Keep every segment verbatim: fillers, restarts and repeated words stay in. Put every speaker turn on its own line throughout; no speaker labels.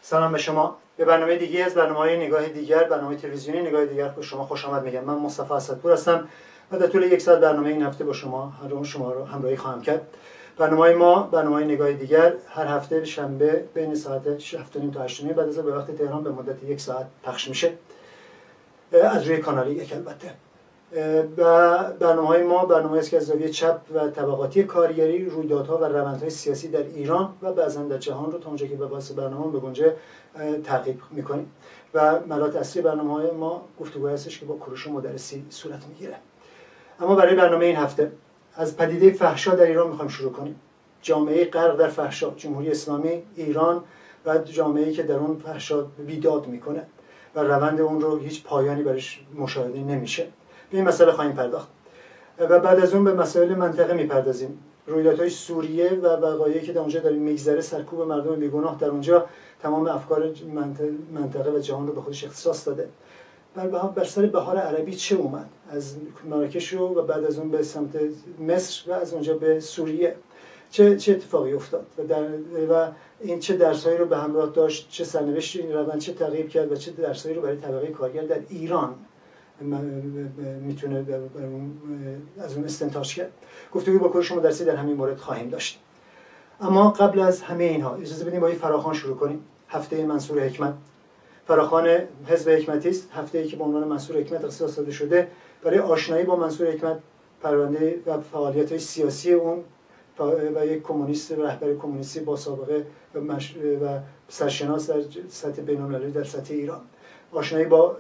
سلام به شما. به برنامه دیگه از برنامه‌های نگاه دیگر، برنامه تلویزیونی نگاه دیگر به شما خوش آمد میگم. من مصطفی اسدپور هستم و در طول یک ساعت برنامه این هفته با شما هر شما رو همراهی خواهم کرد. برنامه ما، برنامه نگاه دیگر، هر هفته شنبه بین ساعت هفت و نیم تا هشت و نیم بعد از به وقت تهران به مدت یک ساعت پخش میشه از روی کانال یک. البته و برنامه‌های ما برنامه است که از زاویه چپ و طبقاتی کارگری رویدادها و روندهای سیاسی در ایران و بعضا در جهان رو تا اونجا که به واسه برنامه بگنجه تعقیب میکنیم و ملات اصلی برنامه‌های ما گفتگوهایی هستش که با کوروش مدرسی صورت میگیره. اما برای برنامه این هفته از پدیده فحشا در ایران میخوایم شروع کنیم. جامعه غرق در فحشا، جمهوری اسلامی ایران و جامعه‌ای که در اون فحشا بیداد میکنه و روند اون رو هیچ پایانی برش مشاهده نمیشه. به این مسئله خواهیم پرداخت و بعد از اون به مسائل منطقه میپردازیم. رویدادهای سوریه و وقایعی که در اونجا داره میگذره، سرکوب مردم بیگناه در اونجا تمام افکار منطقه و جهان رو به خودش اختصاص داده. بر سر بهار عربی چه اومد؟ از مراکش رو و بعد از اون به سمت مصر و از اونجا به سوریه چه چه اتفاقی افتاد و, در و این چه درسایی رو به همراه داشت، چه سرنوشتی این روند چه تغییر کرد و چه درسایی رو برای طبقه کارگر در ایران میتونه از اون استنتاج کرد. گفتگوی با کوروش مدرسی در همین مورد خواهیم داشت. اما قبل از همه اینها اجازه بدیم با این فراخوان شروع کنیم. هفته منصور حکمت. فراخوان حزب حکمتی است، هفته‌ای که به عنوان منصور حکمت اختصاص داده شده برای آشنایی با منصور حکمت، پرونده و فعالیت‌های سیاسی اون و یک کمونیست رهبر کمونیستی با سابقه و, مش... و سرشناس در سطح بین‌المللی در سطح ایران، آشنایی با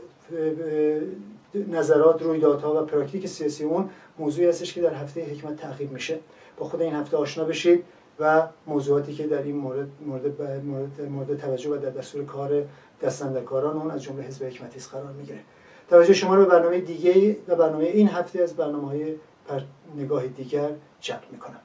نظرات، رویدادها و پراکتیک سیاسی اون موضوعی هستش که در هفته حکمت تعقیب میشه. با خود این هفته آشنا بشید و موضوعاتی که در این مورد مورد مورد, مورد توجه و در دستور کار دستاندرکاران اون از جمله حزب حکمتی قرار میگیره. توجه شما رو به برنامه دیگه و برنامه این هفته از برنامه‌های نگاه دیگر جلب میکنم.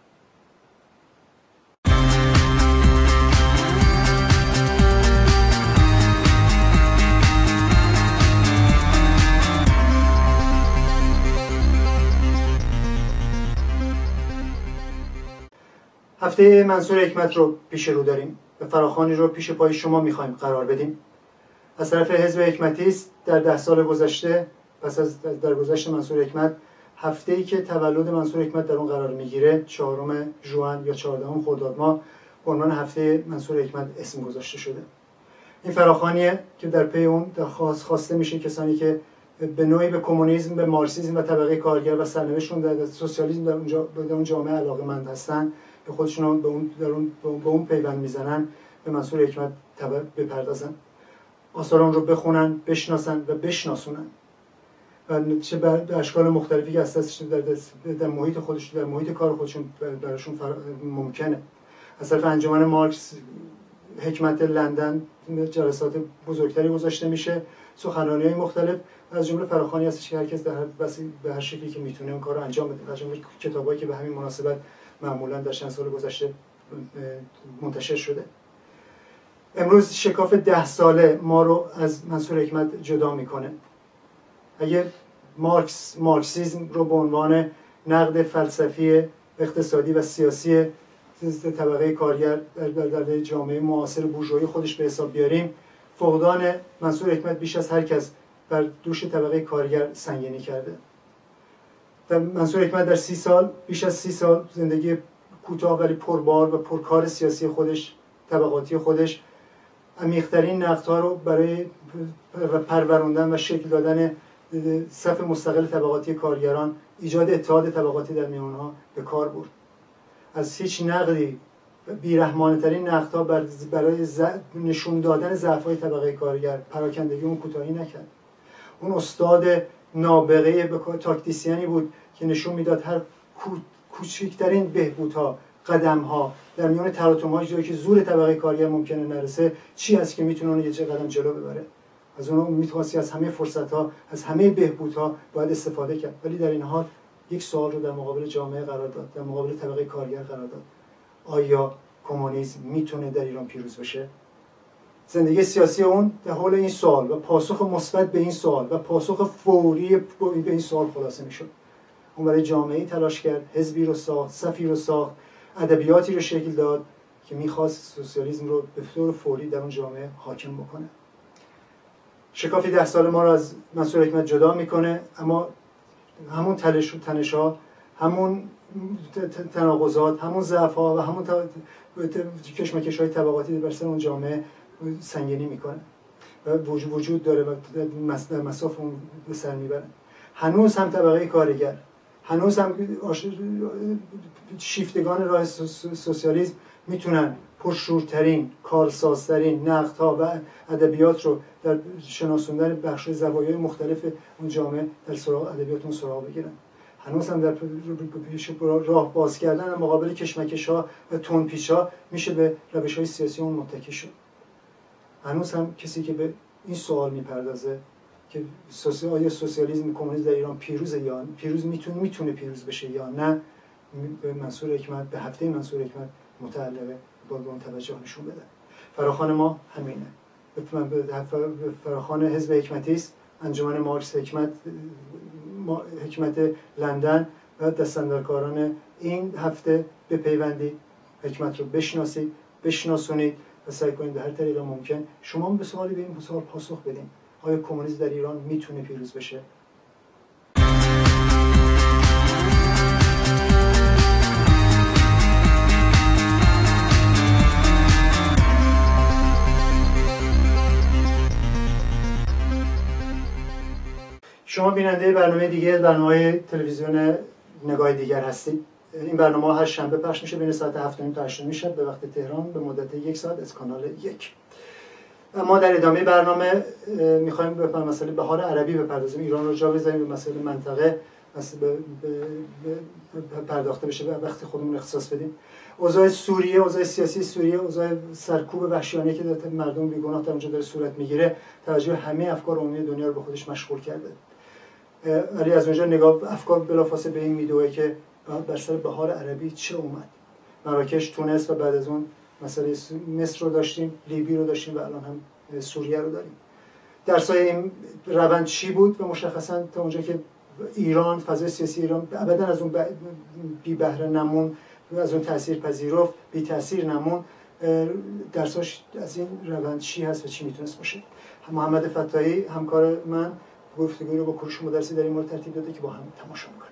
هفته منصور حکمت رو پیش رو داریم و فراخوانی رو پیش پای شما میخوایم قرار بدیم. از طرف حزب حکمتی است. در ده سال گذشته پس از درگذشت منصور حکمت، هفته‌ای که تولد منصور حکمت در اون قرار میگیره، چهارم ژوئن یا چهاردهم خرداد ماه، به عنوان هفته منصور حکمت اسم گذاشته شده. این فراخوانیه که در پی اون درخواست خواسته میشه کسانی که به نوعی به کمونیسم، به مارکسیسم و طبقه کارگر و سرنوشتشون در سوسیالیسم در اونجا به اون جامعه علاقه‌مند هستن، که خودشون به اون در اون به اون پیوند میزنن، به منصور حکمت بپردازن، آثار اون رو بخونن، بشناسن و بشناسونن و چه به اشکال مختلفی که اساسش در, در محیط خودشون، در محیط کار خودشون براشون ممکنه. از طرف انجمن مارکس حکمت لندن جلسات بزرگتری گذاشته میشه، سخنرانی‌های مختلف، از جمله فراخوانی هستش که هر کس در هر به هر شکلی که میتونه اون کارو انجام بده. از جمله کتابایی که به همین مناسبت معمولا در چند سال گذشته منتشر شده. امروز شکاف ده ساله ما رو از منصور حکمت جدا میکنه. اگه مارکس مارکسیسم رو به عنوان نقد فلسفی، اقتصادی و سیاسی طبقه کارگر در, در جامعه معاصر بورژوایی خودش به حساب بیاریم، فقدان منصور حکمت بیش از هر کس بر دوش طبقه کارگر سنگینی کرده. در منصور حکمت در سی سال، بیش از سی سال زندگی کوتاه ولی پربار و پرکار سیاسی خودش، طبقاتی خودش، عمیق‌ترین نقدها رو برای پروروندن و شکل دادن صف مستقل طبقاتی کارگران، ایجاد اتحاد طبقاتی در میان آنها به کار برد. از هیچ نقدی، بی‌رحمانه‌ترین نقدها برای نشون دادن ضعف‌های طبقه کارگر، پراکندگی اون کوتاهی نکرد. اون استاد نابغه تاکتیسیانی بود که نشون میداد هر کوچکترین بهبودها، قدم‌ها در میان تلاطم‌های جایی که زور طبقه کارگر ممکنه نرسه، چی هست که میتونه اون یه قدم جلو ببره. از اون میتوانستی از همه فرصت‌ها، از همه بهبودها باید استفاده کرد. ولی در این حال یک سوال رو در مقابل جامعه قرار داد، در مقابل طبقه کارگر قرار داد: آیا کمونیسم میتونه در ایران پیروز بشه؟ زندگی سیاسی اون در حول این سوال و پاسخ مثبت به این سوال و پاسخ فوری به این سوال خلاصه میشد. اون برای جامعه‌ای تلاش کرد، حزبی رو ساخت، صفی رو ساخت، ادبیاتی رو شکل داد که میخواست سوسیالیسم رو به طور فوری در اون جامعه حاکم بکنه. شکافی ده سال ما رو از منصور حکمت جدا میکنه، اما همون تلش و تنش‌ها، همون تناقضات، همون ضعف‌ها و همون کشمکش‌های طبقاتی در سر اون جامعه سنگینی میکنه و وجود داره و در مساف اون به سر میبره. هنوز هم طبقه کارگر، هنوز هم شیفتگان راه سوسیالیسم میتونن پرشورترین، کارسازترین نقدها و ادبیات رو در شناسوندن بخش زوایای مختلف اون جامعه در سراغ ادبیات اون سراغ بگیرن. هنوز هم در راه باز کردن مقابل کشمکش‌ها و تندپیچ‌ها میشه به روش‌های سیاسی اون متکی شد. هنوز هم کسی که به این سوال میپردازه که آیا سوسیالیسم کمونیسم در ایران پیروزه یا پیروز میتونه میتونه پیروز بشه یا نه، به منصور حکمت، به هفته منصور حکمت متعلقه، با اون توجه نشون بده. فراخوان ما همینه. به فراخوان حزب حکمتی است، انجمن مارکس حکمت حکمت لندن و دستاندرکاران این هفته به پیوندی حکمت رو بشناسید، بشناسونید و سعی کنید به هر طریق ممکن شما به سوالی به این سوال پاسخ بدین: آیا کمونیسم در ایران میتونه پیروز بشه؟ شما بیننده برنامه دیگه، برنامه تلویزیون نگاه دیگر هستید. این برنامه هر شنبه پخش میشه بین ساعت هفت و نیم تا هشت و نیم شب به وقت تهران به مدت یک ساعت از کانال یک. ما در ادامه برنامه میخوایم به مسئله بهار عربی بپردازیم، ایران رو جا بذاریم، به مسئله منطقه به پرداخته بشه و وقت خودمون اختصاص بدیم. اوضاع سوریه، اوضاع سیاسی سوریه، اوضاع سرکوب وحشیانه که در مردم بیگناه در اونجا داره صورت میگیره، توجه همه افکار عمومی دنیا رو به خودش مشغول کرده. ولی از اونجا نگاه افکار بلافاصله به این میدوه که بر سر بهار عربی چه اومد. مراکش، تونس و بعد از اون مسئله مصر رو داشتیم، لیبی رو داشتیم و الان هم سوریه رو داریم. در سایه این روند چی بود و مشخصا تا اونجا که ایران، فضای سیاسی ایران ابدا از اون بی بهره نمون، از اون تاثیر پذیرفت، بی تاثیر نمون، درساش از این روند چی هست و چی میتونست باشه. محمد فتاحی همکار من گفتگوی رو با کوروش مدرسی در این مورد ترتیب داده که با هم تماشا می‌کنیم.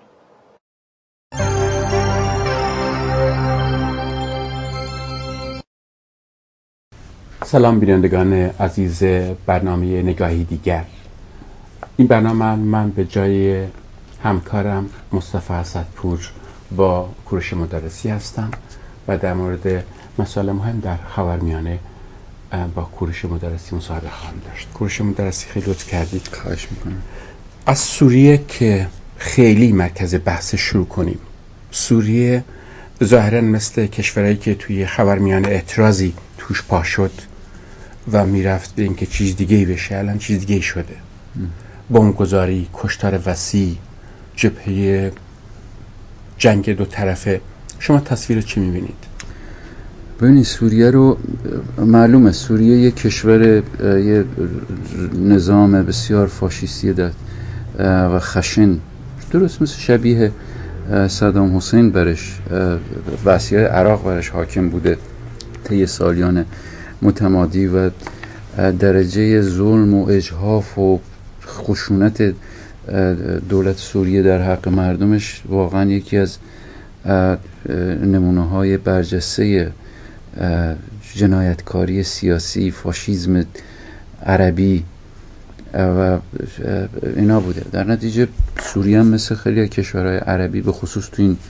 سلام بینندگان عزیز برنامه نگاهی دیگر. این برنامه من به جای همکارم مصطفی اسدپور با کوروش مدرسی هستم و در مورد مسائل مهم در خاورمیانه با کوروش مدرسی مصاحبه خواهم داشت. کوروش مدرسی خیلی لطف کردید.
خواهش میکنم.
از سوریه که خیلی مرکز بحث شروع کنیم. سوریه ظاهرا مثل کشورهایی که توی خاورمیانه اعتراضی توش پا شد و میرفت به اینکه چیز دیگه ای بشه، الان چیز دیگه ای شده. بمبگذاری، کشتار وسیع، جبهه جنگ دو طرفه. شما تصویر چی میبینید؟
ببینید سوریه رو معلومه سوریه یک کشور، یه نظام بسیار فاشیستی داد و خشن، درست مثل شبیه صدام حسین برش وسیع عراق برش حاکم بوده طی سالیان متمادی و درجه ظلم و اجحاف و خشونت دولت سوریه در حق مردمش واقعا یکی از نمونه های برجسته جنایتکاری سیاسی، فاشیسم عربی و اینا بوده. در نتیجه سوریه هم مثل خیلی کشورهای عربی به خصوص تو این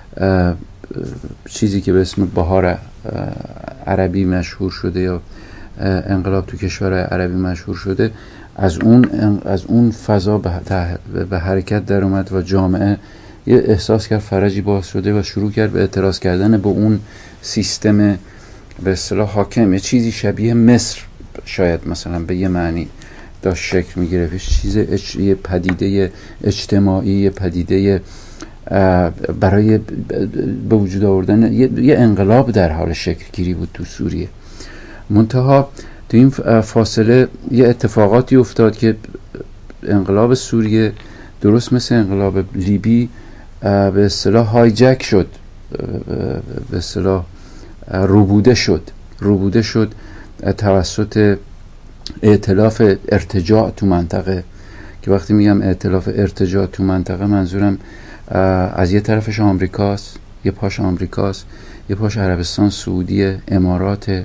چیزی که به اسم بهار عربی مشهور شده یا انقلاب تو کشورهای عربی مشهور شده، از اون از اون فضا به حرکت در اومد و جامعه یه احساس کرد فرجی باز شده و شروع کرد به اعتراض کردن به اون سیستم به اصطلاح حاکم. یه چیزی شبیه مصر شاید مثلا به یه معنی داشت شکل میگرفت، چیز اج... یه پدیده اجتماعی، یه پدیده برای به وجود آوردن یه... یه انقلاب در حال شکل گیری بود تو سوریه. منتها تو این فاصله یه اتفاقاتی افتاد که انقلاب سوریه درست مثل انقلاب لیبی به اصطلاح هایجک شد، به اصطلاح روبوده شد روبوده شد توسط ائتلاف ارتجاع تو منطقه، که وقتی میگم ائتلاف ارتجاع تو منطقه منظورم از یه طرفش آمریکاست، یه پاش آمریکاست، یه پاش عربستان سعودی، امارات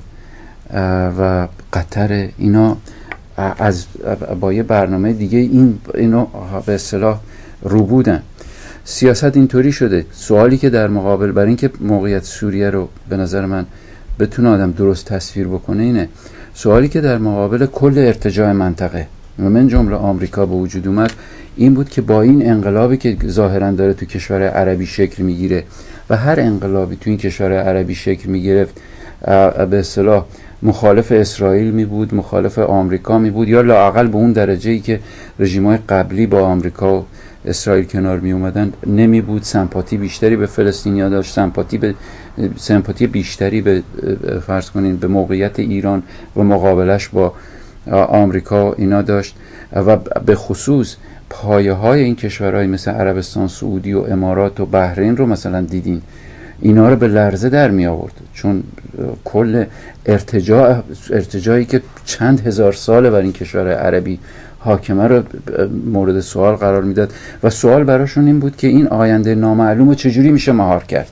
و قطر. اینا از با یه برنامه دیگه این اینو به اصطلاح روبودن. سیاست اینطوری شده. سوالی که در مقابل برای اینکه موقعیت سوریه رو به نظر من بتونه آدم درست تصویر بکنه اینه، سوالی که در مقابل کل ارتجاع منطقه و من جمله آمریکا به وجود اومد این بود که با این انقلابی که ظاهرا داره تو کشور عربی شکل میگیره و هر انقلابی تو این کشور عربی شکل میگرفت به اصطلاح مخالف اسرائیل می بود، مخالف آمریکا می بود، یا لااقل به اون درجه‌ای که رژیم‌های قبلی با آمریکا و اسرائیل کنار می اومدن نمی بود. سمپاتی بیشتری به فلسطینیا داشت، سمپاتی به سمپاتی بیشتری به فرض کنین به موقعیت ایران و مقابلش با آمریکا اینا داشت و به خصوص پایه های این کشورهای مثل عربستان سعودی و امارات و بحرین رو مثلا دیدین، اینا رو به لرزه در می آورد، چون کل ارتجاع ارتجاعی که چند هزار ساله بر این کشور عربی حاکمه رو مورد سوال قرار میداد و سوال براشون این بود که این آینده نامعلوم رو چجوری میشه مهار کرد.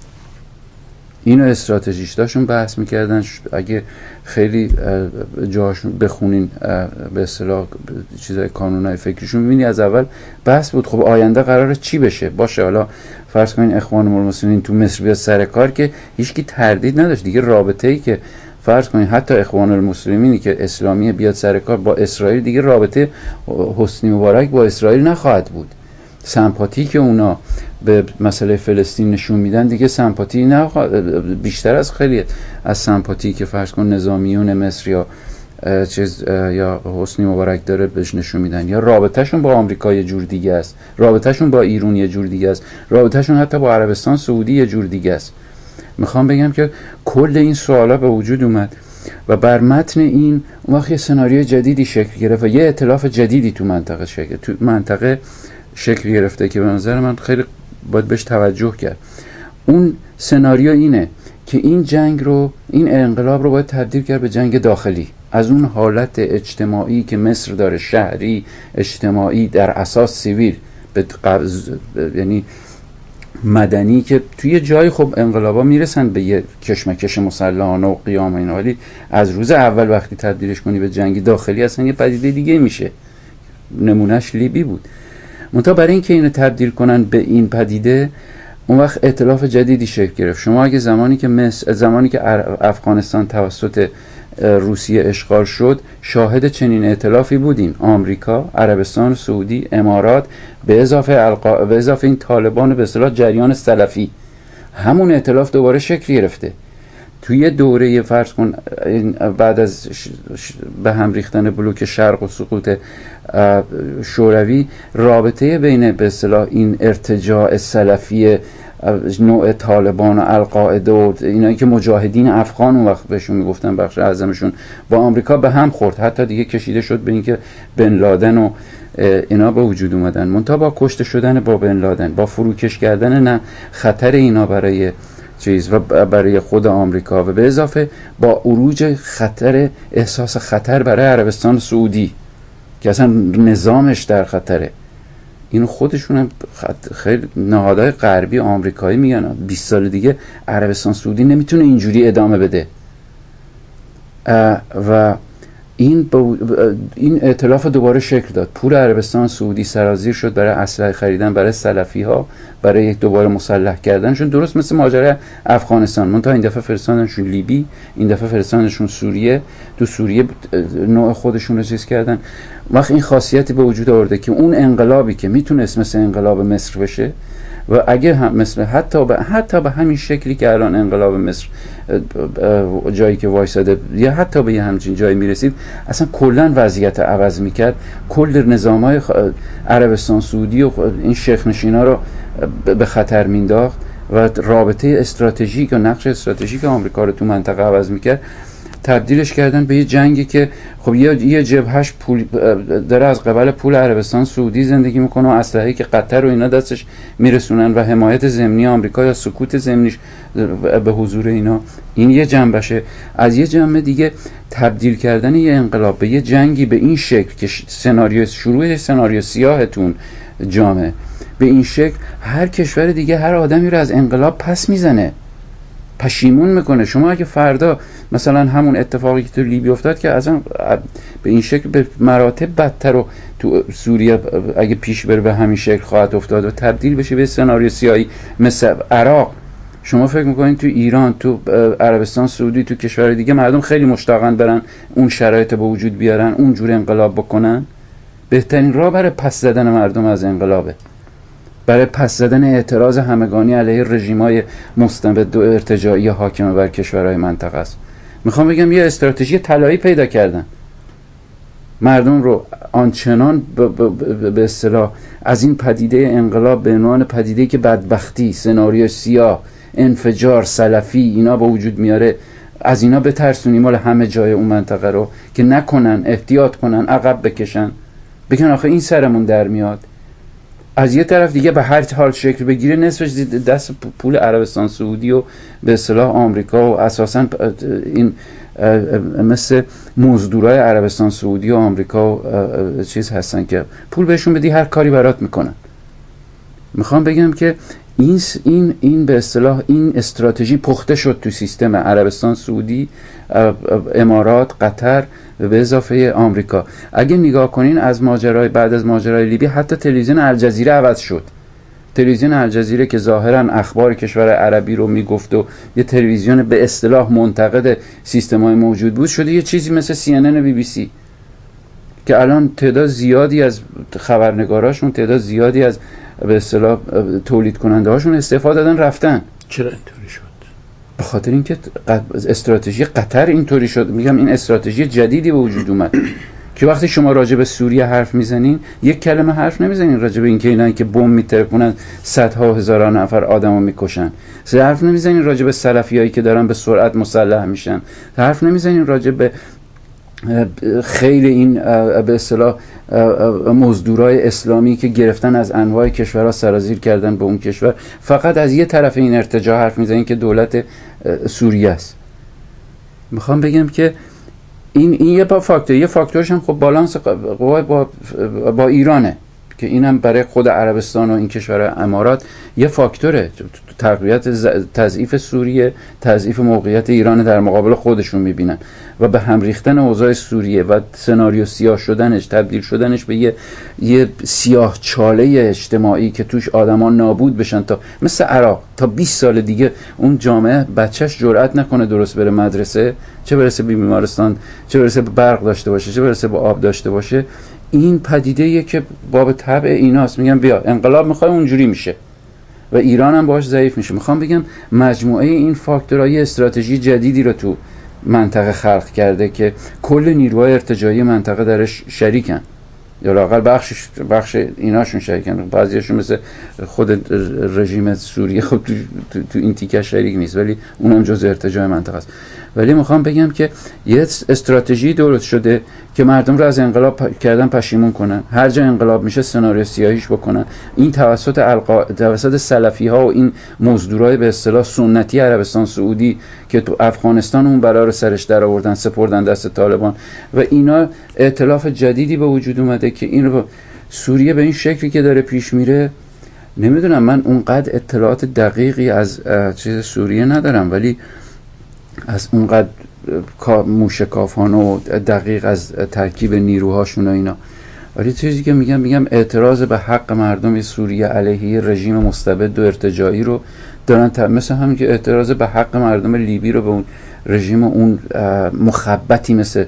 اینو استراتژیستاشون بحث میکردن. اگه خیلی جاهاشون بخونین به اصطلاح چیزای کانونای فکریشون میبینی از اول بحث بود خب آینده قراره چی بشه. باشه حالا فرض کنین اخوان المسلمین تو مصر بیاد سر کار، که هیچکی تردید نداشت دیگه. رابطه ای که فرض کنین حتی اخوان المسلمینی که اسلامی بیاد سر کار با اسرائیل، دیگه رابطه حسنی مبارک با اسرائیل نخواهد بود. سمپاتی که اونا به مسئله فلسطین نشون میدن دیگه سمپاتی نه، بیشتر از خیلی از سمپاتی که فرض کن نظامیون مصر یا چیز یا حسنی مبارک داره بهش نشون میدن. یا رابطهشون با آمریکا یه جور دیگه است، رابطهشون با ایران یه جور دیگه است، رابطهشون حتی با عربستان سعودی یه جور دیگه است. میخوام بگم که کل این سوالا به وجود اومد و بر متن این اون وقت یه سناریوی جدیدی شکل گرفت و یه ائتلاف جدیدی تو منطقه شکل تو منطقه شکل گرفته که به نظر من خیلی باید بهش توجه کرد. اون سناریو اینه که این جنگ رو، این انقلاب رو باید تبدیل کرد به جنگ داخلی. از اون حالت اجتماعی که مصر داره، شهری اجتماعی در اساس سیویل، به قبض یعنی مدنی، که توی جای خب انقلابا میرسن به یه کشمکش مسلحانه و قیام اینا، ولی از روز اول وقتی تبدیلش کنی به جنگ داخلی اصلا یه پدیده دیگه میشه. نمونهش لیبی بود. منتها برای اینکه اینو تبدیل کنن به این پدیده اون وقت ائتلاف جدیدی شکل گرفت. شما اگه زمانی که مصر، زمانی که افغانستان توسط روسیه اشغال شد شاهد چنین ائتلافی بودین، آمریکا، عربستان سعودی، امارات به اضافه القا... به اضافه این طالبان به اصطلاح جریان سلفی، همون ائتلاف دوباره شکل گرفته. توی دوره فرض کن بعد از به هم ریختن بلوک شرق و سقوط شوروی، رابطه بین به اصطلاح این ارتجاع سلفی نوع طالبان و القاعده و اینایی که مجاهدین افغان اون وقت بهشون میگفتن بخش اعظمشون، با آمریکا به هم خورد. حتی دیگه کشیده شد به اینکه بن لادن و اینا به وجود اومدن. منتها با کشته شدن با بن لادن، با فروکش کردن نه خطر اینا برای چیز و برای خود آمریکا و به اضافه با عروج خطر، احساس خطر برای عربستان سعودی که اصلا نظامش در خطره. اینو خودشون هم خیلی نهادهای غربی آمریکایی میگن بیست سال دیگه عربستان سعودی نمیتونه اینجوری ادامه بده. و این این ائتلاف دوباره شکل داد. پول عربستان سعودی سرازیر شد برای اسلحه خریدن برای سلفی ها، برای یک دوباره مسلح کردنشون، درست مثل ماجرای افغانستان. منتها این دفعه فرستادنشون لیبی، این دفعه فرستادنشون سوریه. تو سوریه نوع خودشون رو چیز کردن. وقت این خاصیتی به وجود آورده که اون انقلابی که میتونست مثل انقلاب مصر بشه و اگه هم مثل حتی به حتی به همین شکلی که الان انقلاب مصر جایی که وایساده یا حتی به یه همچین جایی میرسید، اصلا کلا وضعیت عوض میکرد. کل نظامای عربستان سعودی و این شیخ نشینا رو به خطر مینداخت و رابطه استراتژیک و نقش استراتژیک آمریکا رو تو منطقه عوض میکرد. تبدیلش کردن به یه جنگی که خب یه یه جبهش پول داره از قبل پول عربستان سعودی زندگی میکنه و اسلحه‌ای که قطر و اینا دستش میرسونن و حمایت ضمنی آمریکا یا سکوت ضمنیش به حضور اینا، این یه جنبشه. از یه جنبه دیگه تبدیل کردن یه انقلاب به یه جنگی به این شکل که سناریو شروع سناریو سیاهتون جامعه به این شکل، هر کشور دیگه هر آدمی رو از انقلاب پس میزنه، پشیمون میکنه. شما اگه فردا مثلا همون اتفاقی که تو لیبی افتاد که اصلا به این شکل به مراتب بدتر و تو سوریه اگه پیش بره به همین شکل خواهد افتاد و تبدیل بشه به سناریو سیاهی مثل عراق، شما فکر میکنین تو ایران، تو عربستان سعودی، تو کشور دیگه مردم خیلی مشتاقن برن اون شرایط به وجود بیارن، اونجور انقلاب بکنن؟ بهترین راه برای پس زدن مردم از انقلابه، برای پس زدن اعتراض همگانی علیه رژیم‌های مستبد و ارتجاعی حاکم بر کشورهای منطقه است. میخوام بگم یه استراتژی طلایی پیدا کردن، مردم رو آنچنان به اصطلاح از این پدیده انقلاب به عنوان پدیده‌ای که بدبختی، سناریو سیاه، انفجار، سلفی اینا به وجود میاره، از اینا بترسونیم مال همه جای اون منطقه رو که نکنن، احتیاط کنن، عقب بکشن، بگن آخه این سرمون در میاد. از یه طرف دیگه به هر حال شکل بگیره نصفش دست پول عربستان سعودی و به اصطلاح آمریکا و اساساً این مثل مزدورای عربستان سعودی و آمریکا و چیز هستن که پول بهشون بدی هر کاری برات میکنن. میخوام بگم که این این این به اصطلاح این استراتژی پخته شد تو سیستم عربستان سعودی، امارات، قطر به اضافه آمریکا. اگه نگاه کنین از ماجرای بعد از ماجرای لیبی حتی تلویزیون الجزیره عوض شد. تلویزیون الجزیره که ظاهرا اخبار کشور عربی رو میگفت و یه تلویزیون به اصطلاح منتقد سیستم‌های موجود بود، شده یه چیزی مثل سی ان ان بی بی سی که الان تعداد زیادی از خبرنگاراشون، تعداد زیادی از به اصطلاح تولید کننده هاشون استفاده دادن رفتن.
چرا اینطوری شد؟
به خاطر اینکه استراتژی قطر اینطوری شد. میگم این استراتژی جدیدی به وجود اومد که وقتی شما راجع به سوریه حرف میزنین یک کلمه حرف نمیزنین راجع به اینکه اینا که بمب میترکونن صدها هزاران نفر آدمو میکشن، حرف نمیزنین راجع به سلفیایی که دارن به سرعت مسلح میشن، حرف نمیزنین راجع به خیلی این به اصطلاح مزدورای اسلامی که گرفتن از انواع کشورها سرازیر کردن به اون کشور. فقط از یه طرف این ارتجاع حرف میزنین که دولت سوریه است. میخوام بگم که این این یه با فاکتور، یه فاکتورش هم خب بالانس قوا با با ایرانه که اینم برای خود عربستان و این کشور امارات یه فاکتوره، تقویت تضعیف سوریه، تضعیف موقعیت ایران در مقابل خودشون میبینن و به هم ریختن اوضاع سوریه و سناریو سیاه شدنش، تبدیل شدنش به یه یه سیاه چاله اجتماعی که توش آدما نابود بشن تا مثل عراق تا بیست سال دیگه اون جامعه بچهش جرئت نکنه درست بره مدرسه، چه برسه به بیمارستان، چه برسه به برق داشته باشه، چه برسه به آب داشته باشه. این پدیده‌ایه که باب طبع ایناست. میگم بیا انقلاب میخوای اونجوری میشه و ایران هم باهاش ضعیف میشه. میخوام بگم مجموعه این فاکتورهای استراتژی جدیدی رو تو منطقه خلق کرده که کل نیروهای ارتجاعی منطقه درش شریکن، یا لااقل بخشش بخش ایناشون شریکن. بعضیاشون مثل خود رژیم سوریه خب تو, تو, تو این تیکه شریک نیست ولی اونم جزء ارتجاع منطقه است. ولی میخوام بگم که یه استراتژی درست شده که مردم رو از انقلاب کردن پشیمون کنن، هر جا انقلاب میشه سناریو سیاهیش بکنن. این توسط القا... توسط سلفی ها و این مزدورای به اصطلاح سنتی عربستان سعودی که تو افغانستان اون بلا رو سرش در آوردن، سپردن دست طالبان و اینا ائتلاف جدیدی به وجود اومده که این رو سوریه به این شکلی که داره پیش میره. نمیدونم، من اونقدر اطلاعات دقیقی از چیز سوریه ندارم ولی از اونقدر موشکافانه و دقیق از ترکیب نیروهاشون و اینا، ولی چیزی که میگم میگم اعتراض به حق مردم سوریه علیه رژیم مستبد و ارتجاعی رو دارن ت... مثل همین که اعتراض به حق مردم لیبی رو به اون رژیم اون مخبتی مثل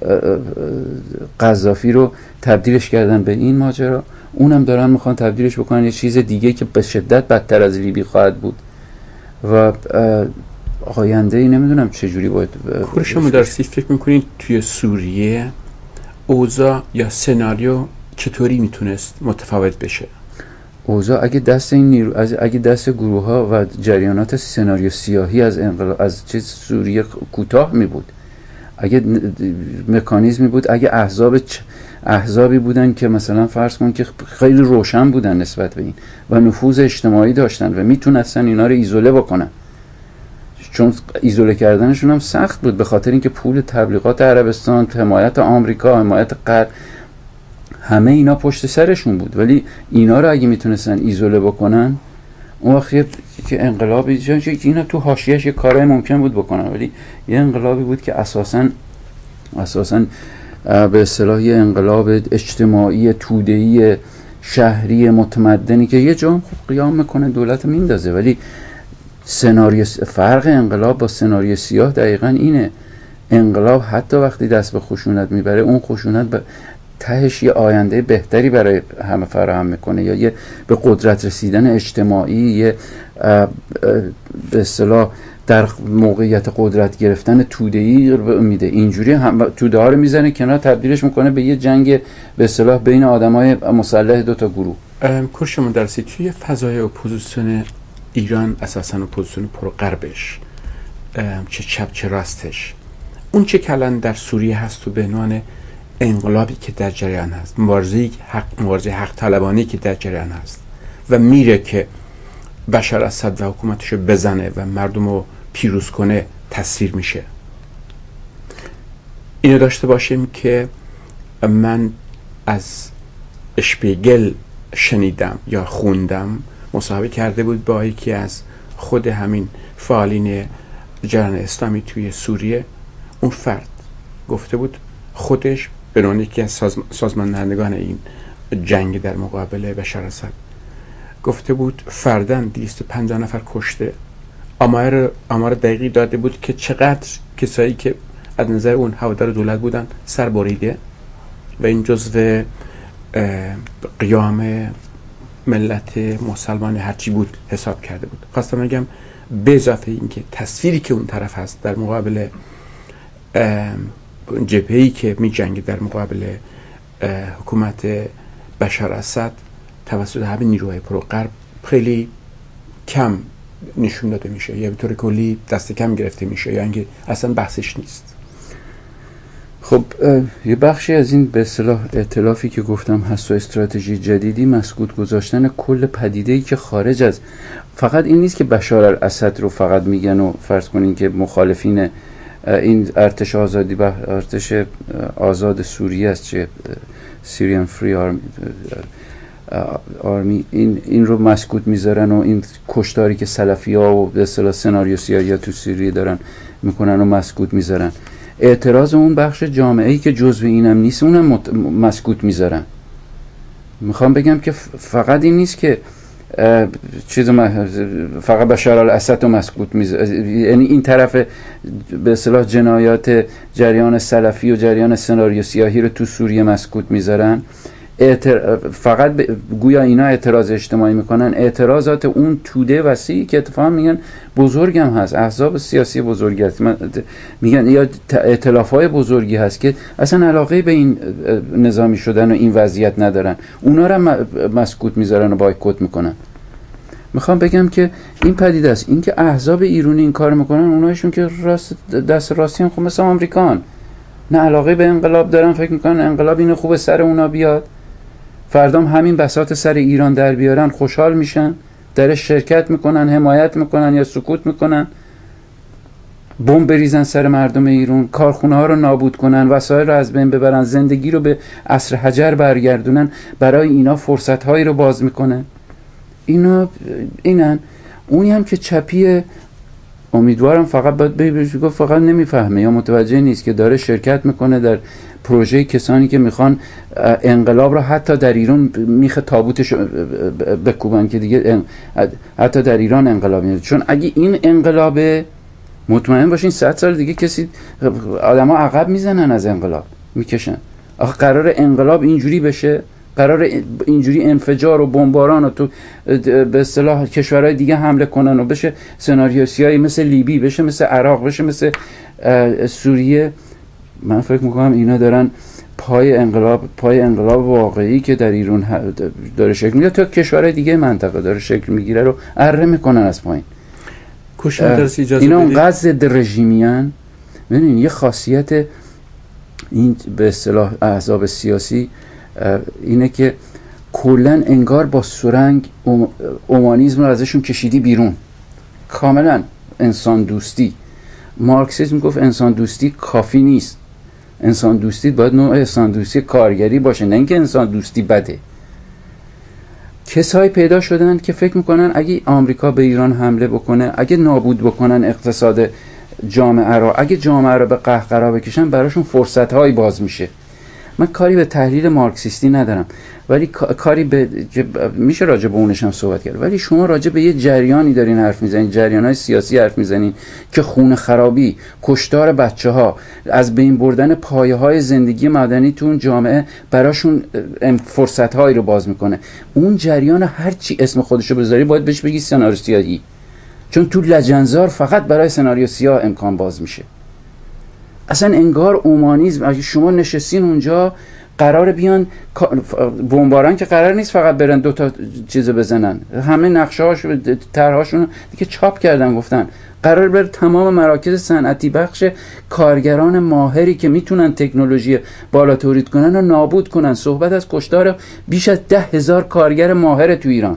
قذافی رو تبدیلش کردن به این ماجرا، اونم دارن میخوان تبدیلش بکنن یه چیز دیگه که به شدت بدتر از لیبی خواهد بود و آینده ای نمیدونم چه جوری باید.
کور شما در سی فکر میکنید توی سوریه اوضاع یا سناریو چطوری میتونست متفاوت بشه؟
اوضاع اگه دست این نیرو اگه دست گروه ها و جریانات سناریو سیاهی از انقلاب از چیز سوریه کوتاه می بود، اگه مکانیزمی بود، اگه احزاب احزابی بودن که مثلا فرض کن که خیلی روشن بودن نسبت به این و نفوذ اجتماعی داشتن و میتونستن اینا رو ایزوله بکنن، چون ایزوله کردنشون هم سخت بود به خاطر اینکه پول تبلیغات عربستان، حمایت آمریکا، حمایت غرب، همه اینا پشت سرشون بود. ولی اینا رو اگه میتونستن ایزوله بکنن، اون وقت که انقلابی چون اینا تو حاشیه‌اش یه کارای ممکن بود بکنن، ولی یه انقلابی بود که اساساً اساساً به اصطلاح یه انقلاب اجتماعی توده‌ای شهری متمدنی که یه جام خب قیام میکنه، دولت میندازه. ولی سناریو فرق انقلاب با سناریو سیاه دقیقاً اینه. انقلاب حتی وقتی دست به خشونت میبره، اون خشونت به تهش یه آینده بهتری برای همه فراهم میکنه، یا یه به قدرت رسیدن اجتماعی، یه به اصطلاح در موقعیت قدرت گرفتن توده‌ای میده. اینجوری هم توده ها رو میزنه کنار، تبدیلش میکنه به یه جنگ به اصطلاح بین آدمای مسلح دو تا گروه.
کورش مدرسی توی فضای اپوزیسیون ایران، اساساً اپوزیسیون پرو غربش، چه چپ چه راستش، اون چه کلان در سوریه هست و به عنوان انقلابی که در جریان هست، مبارزه حق مبارزه حق طلبانی که در جریان هست و میره که بشار اسد و حکومتشو بزنه و مردمو پیروز کنه، تصویر میشه. اینو داشته باشیم که من از اشپیگل شنیدم یا خوندم، مصاحبه کرده بود با یکی از خود همین فعالین جریان اسلامی توی سوریه. اون فرد گفته بود خودش به عنوان یکی از سازماندهندگان این جنگ در مقابل بشار اسد، گفته بود فرداً دویست و پنجاه نفر کشته. آمار آمار دقیقی داده بود که چقدر کسایی که از نظر اون هوادار دولت بودن سر بریده و این جزو قیام ملت مسلمان هرچی بود حساب کرده بود. خواستم بگم به اضافه این که تصویری که اون طرف هست در مقابل جبهه‌ای که می جنگه در مقابل حکومت بشار اسد توسط همین نیروهای پرو غرب خیلی کم نشون داده میشه، یا به طور کلی دست کم گرفته میشه، یا اینکه اصلا بحثش نیست.
خب یه بخشی از این به اصطلاح ائتلافی که گفتم هست و استراتژی جدیدی، مسکوت گذاشتن کل پدیده‌ای که خارج از فقط این نیست که بشار الاسد رو فقط میگن و فرض کنین که مخالفین این ارتش آزادی و ارتش آزاد سوریه است، چه سیریان فری آرمی آرمی این این رو مسکوت میذارن و این کشتاری که سلفی‌ها و به اصطلاح سناریو سیاهی تو سوریه دارن میکنن و مسکوت میذارن. اعتراض اون بخش جامعه‌ای که جزو اینم نیست اونم مت... مسکوت میذارن. میخوام بگم که فقط این نیست که چیز فقط بشار الاسد رو مسکوت میذارن، یعنی این طرف به اصطلاح جنایات جریان سلفی و جریان سناریو سیاهی رو تو سوریه مسکوت میذارن. اعتر... فقط ب... گویا اینا اعتراض اجتماعی میکنن. اعتراضات اون توده وسیعی که اتفاقا میگن بزرگم هست، احزاب سیاسی بزرگی هست، میگن یا ائتلاف‌های بزرگی هست که اصلا علاقه به این نظامی شدن و این وضعیت ندارن، اونا رو م... مسکوت میذارن و بایکوت میکنن. میخوام بگم که این پدیده است. این که احزاب ایرانی این کار میکنن، اونایشون که راست دست راستی هم خب مثل آمریکان نه علاقه به انقلاب دارن، فکر میکنن انقلاب اینو خوبه سر اونا بیاد، فردام همین بساط سر ایران در بیارن خوشحال میشن، درش شرکت میکنن، حمایت میکنن یا سکوت میکنن، بمب بریزن سر مردم ایران، کارخونه ها رو نابود کنن، وسایل رو از بین ببرن، زندگی رو به عصر حجر برگردونن، برای اینا فرصت هایی رو باز میکنن. اینا اینن. اونی هم که چپیه، امیدوارم فقط باید بگم فقط نمیفهمه یا متوجه نیست که داره شرکت میکنه در پروژه کسانی که میخوان انقلاب را حتی در ایران میخه تابوتش بکوبن که دیگه حتی در ایران انقلاب میاد. چون اگه این انقلابه مطمئن باشین صد سال دیگه کسی آدم ها عقب میزنن از انقلاب میکشن. آخه قرار انقلاب اینجوری بشه، قرار اینجوری انفجار و بمباران و تو به اصطلاح کشورهای دیگه حمله کنن و بشه سناریو سیاهی مثل لیبی، بشه مثل عراق، بشه مثل سوریه. من فکر میکنم اینا دارن پای انقلاب پای انقلاب واقعی که در ایران داره شکل میگیره تا کشورهای دیگه منطقه داره شکل میگیره رو اره میکنن از پایین. اینا اونقدر ضد رژیمیان ببینید یه خاصیت این به اصطلاح احزاب سیاسی اینه که کلا انگار با سرنگ اومانیسم رو ازشون کشیدی بیرون، کاملا انسان دوستی. مارکسیسم گفت انسان دوستی کافی نیست، انسان دوستی باید نوع انسان دوستی کارگری باشه، نه اینکه انسان دوستی بده. کسایی پیدا شدن که فکر میکنن اگه آمریکا به ایران حمله بکنه، اگه نابود بکنن اقتصاد جامعه را، اگه جامعه را به قهقرا بکشن، براشون فرصت‌هایی باز میشه. من کاری به تحلیل مارکسیستی ندارم، ولی کاری به میشه راجع به اونش هم صحبت کرد، ولی شما راجع به یه جریانی دارین حرف میزنین، جریان‌های سیاسی حرف میزنین که خون خرابی، کشتار بچه‌ها، از بین بردن پایه‌های زندگی مدنی تو اون جامعه براشون فرصت‌هایی رو باز میکنه. اون جریان هر چی اسم خودشو بذاری باید بهش بگی سناریو سیاهی، چون تو لجنزار فقط برای سناریو سیاه امکان باز میشه. اصلا انگار اومانیسم، اگه شما نشستین اونجا قرار بیان بمباران که قرار نیست فقط برن دو تا چیزو بزنن، همه نقشه هاشو طرحاشون دیگه چاپ کردن، گفتن قرار بر تمام مراکز صنعتی بخش کارگران ماهری که میتونن تکنولوژی بالا تولید کنن و نابود کنن. صحبت از کشتار بیش از ده هزار کارگر ماهر تو ایران.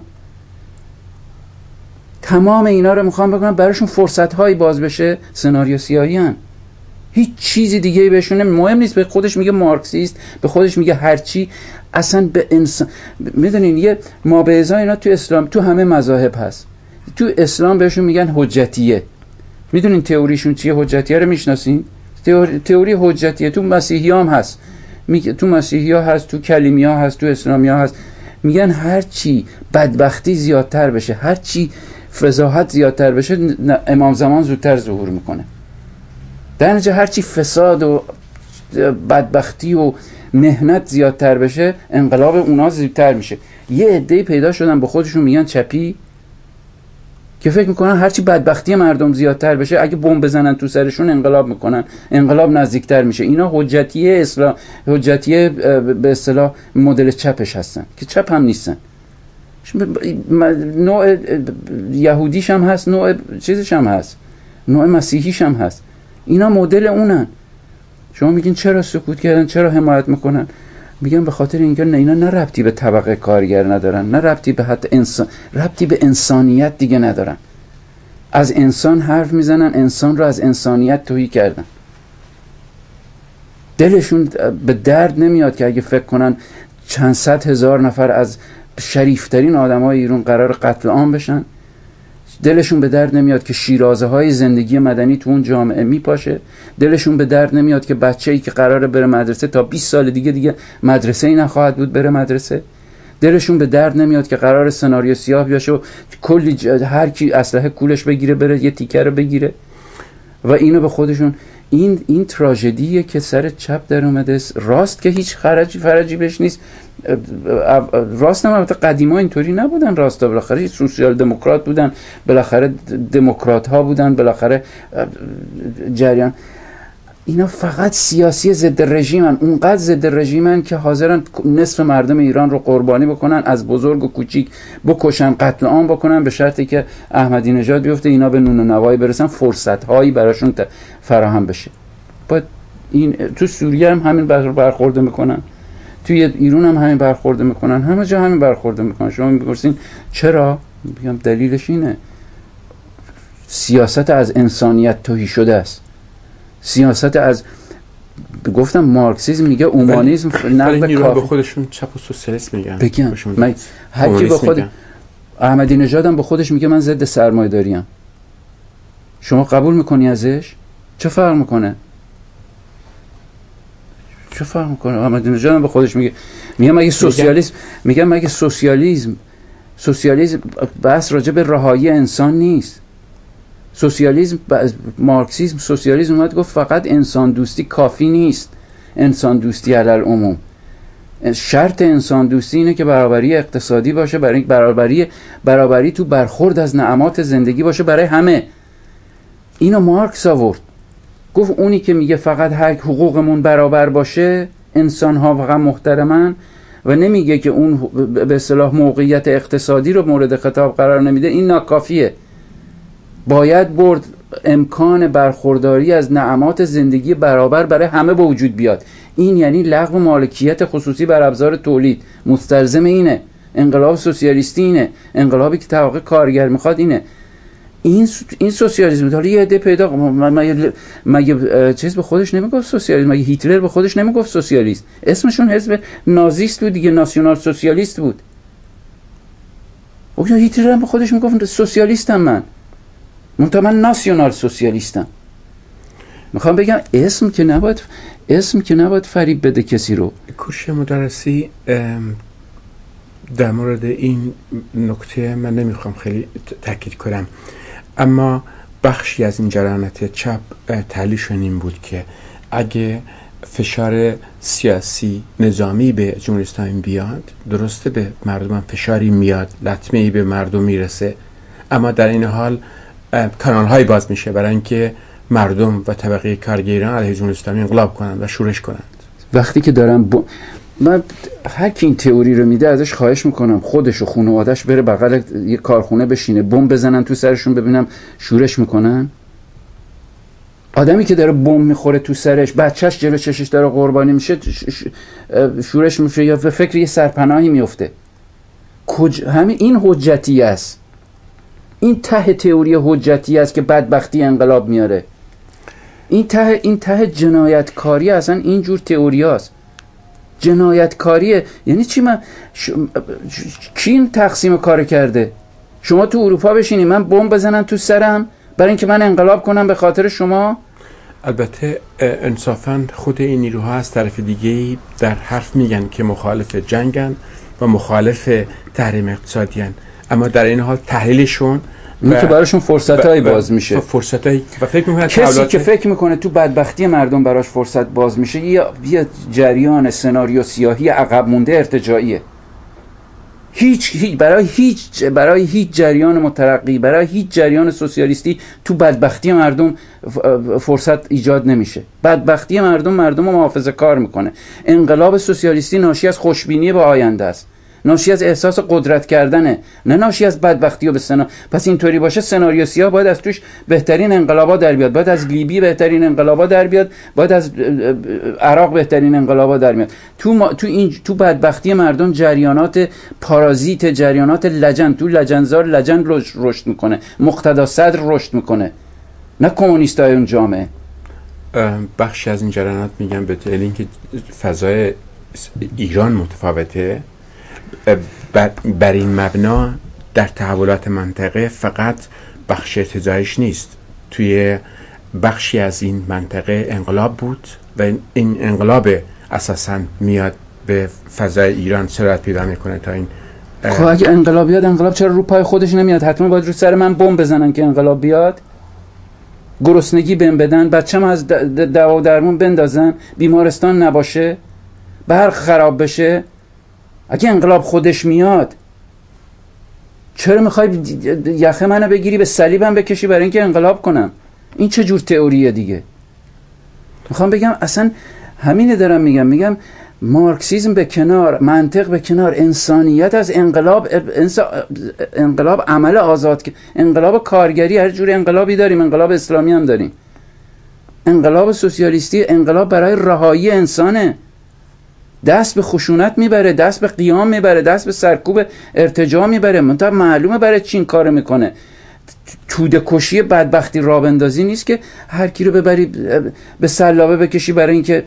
تمام اینا رو میخوام بکنم براشون فرصت هایی باز بشه. سناریو سیاهی هن. هیچ چیزی دیگه بهشون مهم نیست. به خودش میگه مارکسیست، به خودش میگه هرچی. اصلا به انسان میدونین یه ما به ازای اینا تو اسلام تو همه مذاهب هست. تو اسلام بهشون میگن حجتیه. میدونین تئوریشون چیه؟ حجتیه رو میشناسین؟ تئوری تئوری حجتیه تو مسیحی هم هست، میگه تو مسیحی ها هست، تو کلیمی ها هست، تو اسلامی ها هست. میگن هرچی بدبختی زیادتر بشه، هرچی فضاحت زیادتر بشه، امام زمان زودتر ظهور میکنه. در نتیجه هرچی فساد و بدبختی و مهنت زیادتر بشه، انقلاب اونا زودتر میشه. یه عده‌ای پیدا شدن به خودشون میگن چپی، که فکر میکنن هرچی بدبختی مردم زیادتر بشه، اگه بمب بزنن تو سرشون انقلاب میکنن، انقلاب نزدیکتر میشه. اینا حجتیه اسلام، حجتیه به اصطلاح مدل چپش هستن که چپ هم نیستن. نوع یهودیش هم هست، نوع چیزش هم هست، نوع مسیحیش هم هست. اینا مدل اونن. شما میگین چرا سکوت کردن، چرا حمایت میکنن؟ میگن به خاطر اینکه نه، اینا نه ربطی به طبقه کارگر ندارن، نه ربطی به حتی انسان، ربطی به انسانیت دیگه ندارن. از انسان حرف میزنن، انسان رو از انسانیت تهی کردن. دلشون به درد نمیاد که اگه فکر کنن چند صد هزار نفر از شریفترین آدمای ایران قرار قتل عام بشن، دلشون به درد نمیاد که شیرازه های زندگی مدنی تو اون جامعه میپاشه، دلشون به درد نمیاد که بچه‌ای که قراره بره مدرسه تا بیست سال دیگه دیگه مدرسه ای نخواهد بود بره مدرسه، دلشون به درد نمیاد که قرار سناریو سیاه بیاشه و کلی هر کی اسلحه کولش بگیره بره یه تیکه رو بگیره. و اینو به خودشون این این تراژدیه که سر چپ در اومده. راست که هیچ خرجی فرجی بهش نیست. راست هم البته قدیما اینطوری نبودن. راستا بالاخره سوسیال دموکرات بودن، بالاخره دموکرات ها بودن، بالاخره جریان. اینا فقط سیاسی ضد رژیمن، اونقدر ضد رژیمن که حاضرن نصف مردم ایران رو قربانی بکنن، از بزرگ و کوچیک بکشن، قتل عام بکنن، به شرطی که احمدی نژاد بیفته، اینا به نون و نوایی برسن، فرصت هایی براشون فراهم بشه. باید این تو سوریه هم همین برخورد میکنن، توی ایران هم همین برخورد میکنن، همه جا همین برخورد میکنن. شما میپرسین چرا؟ میگم دلیلش اینه، سیاست از انسانیت تهی شده است. سیاست از، گفتم مارکسیسم میگه اومانیسم نقد
کافی. به خودشون چپ و سوسیالیسم میگن.
بگم من هر کی به خود احمدی نژاد هم به خودش میگه من ضد سرمایه‌داری ام. شما قبول میکنی ازش؟ چه فرق میکنه؟ چه فرق میکنه؟ احمدی نژاد هم به خودش میگه میگه مگه سوسیالیسم میگه مگه سوسیالیسم سوسیالیسم بحث راجع به رهایی انسان نیست. سوسیالیسم مارکسیسم سوسیالیسم اومد گفت فقط انسان دوستی کافی نیست، انسان دوستی علی العموم. شرط انسان دوستی اینه که برابری اقتصادی باشه، برای برابری برابری تو برخورد از نعمات زندگی باشه برای همه. اینو مارکس آورد، گفت اونی که میگه فقط هر حقوقمون برابر باشه، انسان ها فقط محترمن، و نمیگه که اون به اصطلاح موقعیت اقتصادی رو مورد خطاب قرار نمیده، این ناکافیه. باید برد امکان برخورداری از نعمات زندگی برابر برای همه به وجود بیاد. این یعنی لغو مالکیت خصوصی بر ابزار تولید. مستلزم اینه. انقلاب سوسیالیستی اینه. انقلابی که تحقق کارگر میخواد اینه. این این سوسیالیسم. حالا یه عده پیدا مگه مگه چیز به خودش نمیگفت سوسیالیسم؟ مگه هیتلر به خودش نمیگفت سوسیالیست؟ اسمشون حزب نازیست بود دیگه، ناسیونال سوسیالیست بود. اوکی، هیتلر هم به خودش میگفت سوسیالیستم من. منتها من ناسیونال سوسیالیستم. میخوام بگم اسم که نباید اسم که نباید فریب بده کسی رو.
کوروش مدرسی در مورد این نکته من نمیخوام خیلی تاکید کنم، اما بخشی از این جریانات چپ تحلیلشون این بود که اگه فشار سیاسی نظامی به جمهوری اسلامی بیاد، درسته به مردم فشاری میاد، لطمه‌ای به مردم میرسه، اما در این حال کانال های باز میشه برای اینکه مردم و طبقه کارگران علیه جمهوری اسلامی انقلاب کنند و شورش کنند.
وقتی که دارم ب... من هر کی این تئوری رو میده ازش خواهش میکنم خودش و خانواده‌اش بره بغل یه کارخونه بشینه، بمب بزنن تو سرشون ببینم شورش میکنن. آدمی که داره بمب میخوره تو سرش، بچهش جلو چشش داره قربانی میشه، شورش میشه یا به فکر یه سرپناهی میفته. کج... همین این حجتی است. این ته تئوری حجتی است که بدبختی انقلاب میاره. این ته این ته جنایتکاری اصلا این جور تئوریاست. جنایتکاریه. یعنی چی؟ من ش... کی این تقسیم کار کرده؟ شما تو اروپا بشینی من بمب بزنن تو سرم برای اینکه من انقلاب کنم به خاطر شما؟
البته انصافاً خود این نیروها از طرف دیگه‌ای در حرف میگن که مخالف جنگن و مخالف تحریم اقتصادیان، اما در این حال تحلیلشون
این که براشون فرصتایی باز میشه.
فرصتایی و فکر میکنن
کسی که فکر میکنه تو بدبختی مردم براش فرصت باز میشه یه یه جریان سناریو سیاهی عقب مونده ارتجاعیه. هیچ هیچ برای هیچ برای هیچ جریان مترقی، برای هیچ جریان سوسیالیستی تو بدبختی مردم فرصت ایجاد نمیشه. بدبختی مردم مردم رو محافظه‌کار میکنه. انقلاب سوسیالیستی ناشی از خوشبینی به آینده است، ناشی از احساس قدرت کردنه، نه ناشی از بدبختی و به سنا. پس اینطوری باشه سناریو سیاه باید از توش بهترین انقلابا در بیاد، باید از لیبی بهترین انقلابا در بیاد، باید از عراق بهترین انقلابا در میاد. تو ما... تو این تو بدبختی مردم جریانات پارازیت، جریانات لجن، تو لجنزار لجن رشد میکنه، مقتدا صدر رشد میکنه، نه کمونیستای اون جامعه.
بخشی از این جریانات میگن به دلیل اینکه فضای ایران متفاوته، بر, بر این مبنا در تحولات منطقه فقط بخش ارتجاعیش نیست، توی بخشی از این منطقه انقلاب بود و این انقلاب اساساً میاد به فضای ایران سرعت پیدا میکنه تا این.
خب اگه انقلاب بیاد، انقلاب چرا رو پای خودش نمیاد؟ حتما باید رو سر من بمب بزنن که انقلاب بیاد؟ گرسنگی بهم بدن، بچه‌م از دوا و درمون بندازن، بیمارستان نباشه، برق خراب بشه؟ اگه انقلاب خودش میاد چرا میخوای یخه منو بگیری به صلیبم بکشی برای اینکه انقلاب کنم؟ این چه جور تئوریه دیگه؟ میخوام بگم اصلا همینه دارم میگم میگم مارکسیسم به کنار، منطق به کنار، انسانیت از انقلاب انقلاب عمل آزاد، انقلاب کارگری، هر جور انقلابی داریم، انقلاب اسلامی هم داریم، انقلاب سوسیالیستی انقلاب برای رهایی انسانه. دست به خشونت میبره، دست به قیام میبره، دست به سرکوب ارتجاع میبره. منتها معلومه برای چی این کار میکنه. توده کشی بدبختی راه بندازی نیست که هر کی رو ببری به سلابه بکشی برای اینکه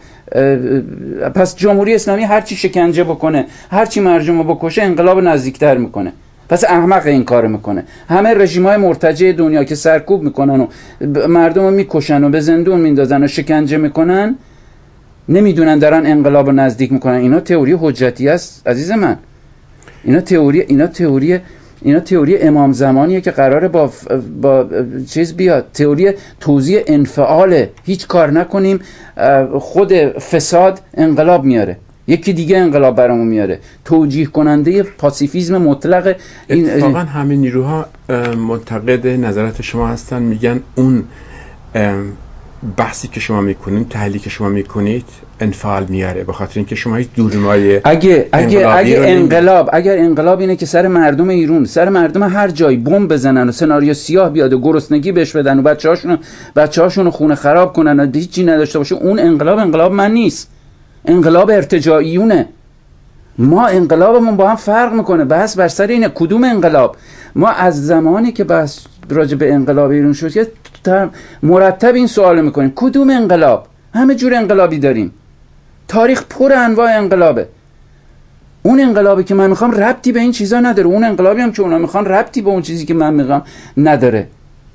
پس جمهوری اسلامی هر چی شکنجه بکنه، هر چی مردم رو بکشه انقلاب نزدیکتر میکنه. پس احمق این کارو میکنه. همه رژیم‌های مرتجع دنیا که سرکوب میکنن و مردم رو میکشن و به زندون میندازن و شکنجه میکنن، نمیدونن دارن انقلاب رو نزدیک میکنن. اینا تئوری حجتی است عزیز من. اینا تئوری اینا تئوری اینا تئوری امام زمانیه که قراره با با چیز بیاد، تئوری توزیع انفعاله. هیچ کار نکنیم خود فساد انقلاب میاره، یکی دیگه انقلاب برامون میاره. توجیه کننده پاسیفیسم مطلق. این
اتفاقا همین نیروها منتقد نظرات شما هستن، میگن اون بحثی که شما میکنید، تحلیلی که شما میکنید انفعال میاره، به خاطر اینکه شما هیچ دورمای
اگه اگه اگه انقلاب اگر انقلاب اینه که سر مردم ایران، سر مردم هر جایی بمب بزنن و سناریو سیاه بیاد و گرسنگی بهش بدن و بچه‌هاشون بچه‌هاشون خونه خراب کنن و هیچی نداشته باشه، اون انقلاب انقلاب من نیست، انقلاب ارتجاعیونه. ما انقلابمون با هم فرق میکنه. بحث بر سر اینه کدوم انقلاب. ما از زمانی که بحث راجع به انقلاب ایران شد که مرتب این سوال میکنیم کدوم انقلاب. همه جور انقلابی داریم، تاریخ پر انواع انقلابه. اون انقلابی که من میخوام ربطی به این چیزا نداره، اون انقلابی هم که اونا میخوان ربطی به اون چیزی که من میخوام نداره.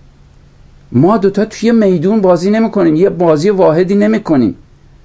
ما دوتا توی میدون بازی نمیکنیم، یه بازی واحدی نمیکنیم.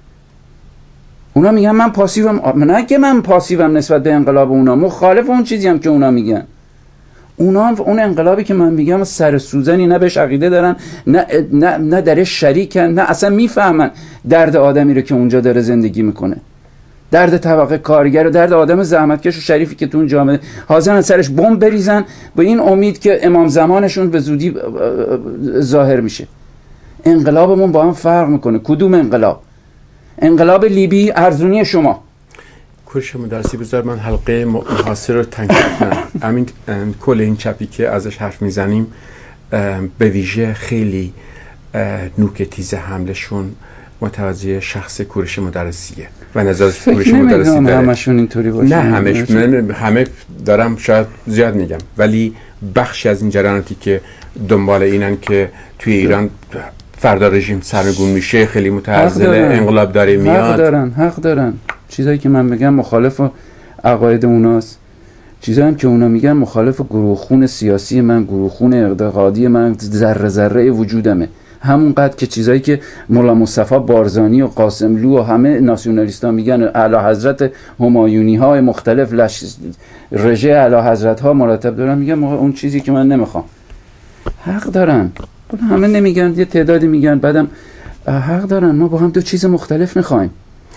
اونا میگن من پاسیوم، نه که من پاسیوم نسبت به انقلاب اونا، مخالف اون چیزی هم که اونا میگن. اونا اون انقلابی که من میگم سر سوزنی نه بهش عقیده دارن، نه نه نه درش شریکن، نه اصلا میفهمن درد آدمی رو که اونجا داره زندگی میکنه، درد طبقه کارگر و درد آدم زحمتکش و شریفی که تو اون جامعه حاضرن سرش بمب بریزن با این امید که امام زمانشون به زودی ظاهر میشه. انقلابمون با هم فرق میکنه. کدوم انقلاب؟ انقلاب لیبی ارزونی شما.
کوروش مدرسی بذار من حلقه محاصره رو تنگ کنم. همین کل این چپی که ازش حرف میزنیم به ویژه خیلی نوک تیز حملشون متوجه شخص کوروش مدرسیه و نظر کوروش مدرسی داره.
همشون اینطوری باشه.
نه همش، من همه دارم شاید زیاد میگم، ولی بخشی از این جریاناتی که دنبال اینن که توی ایران فردا رژیم سرنگون میشه، خیلی متعضل انقلاب داره میاد.
حق دارن، حق دارن. چیزایی که من میگم مخالف عقاید اوناست، چیزایی که اونا میگن مخالف گروهخون سیاسی من، گروهخون اعتقادی من، ذره ذره وجودمه. همونقدر که چیزایی که مولا مصطفی بارزانی و قاسملو و همه ناسیونالیستا میگن، اعلی حضرت همایونی های مختلف لش... رژه اعلی حضرت ها مرتب دارن میگن اون چیزی که من نمیخوام. حق دارن، همه نمیگن، یه تعدادی میگن، بعدم حق دارن. ما با هم دو چیز مختلف میخوایم.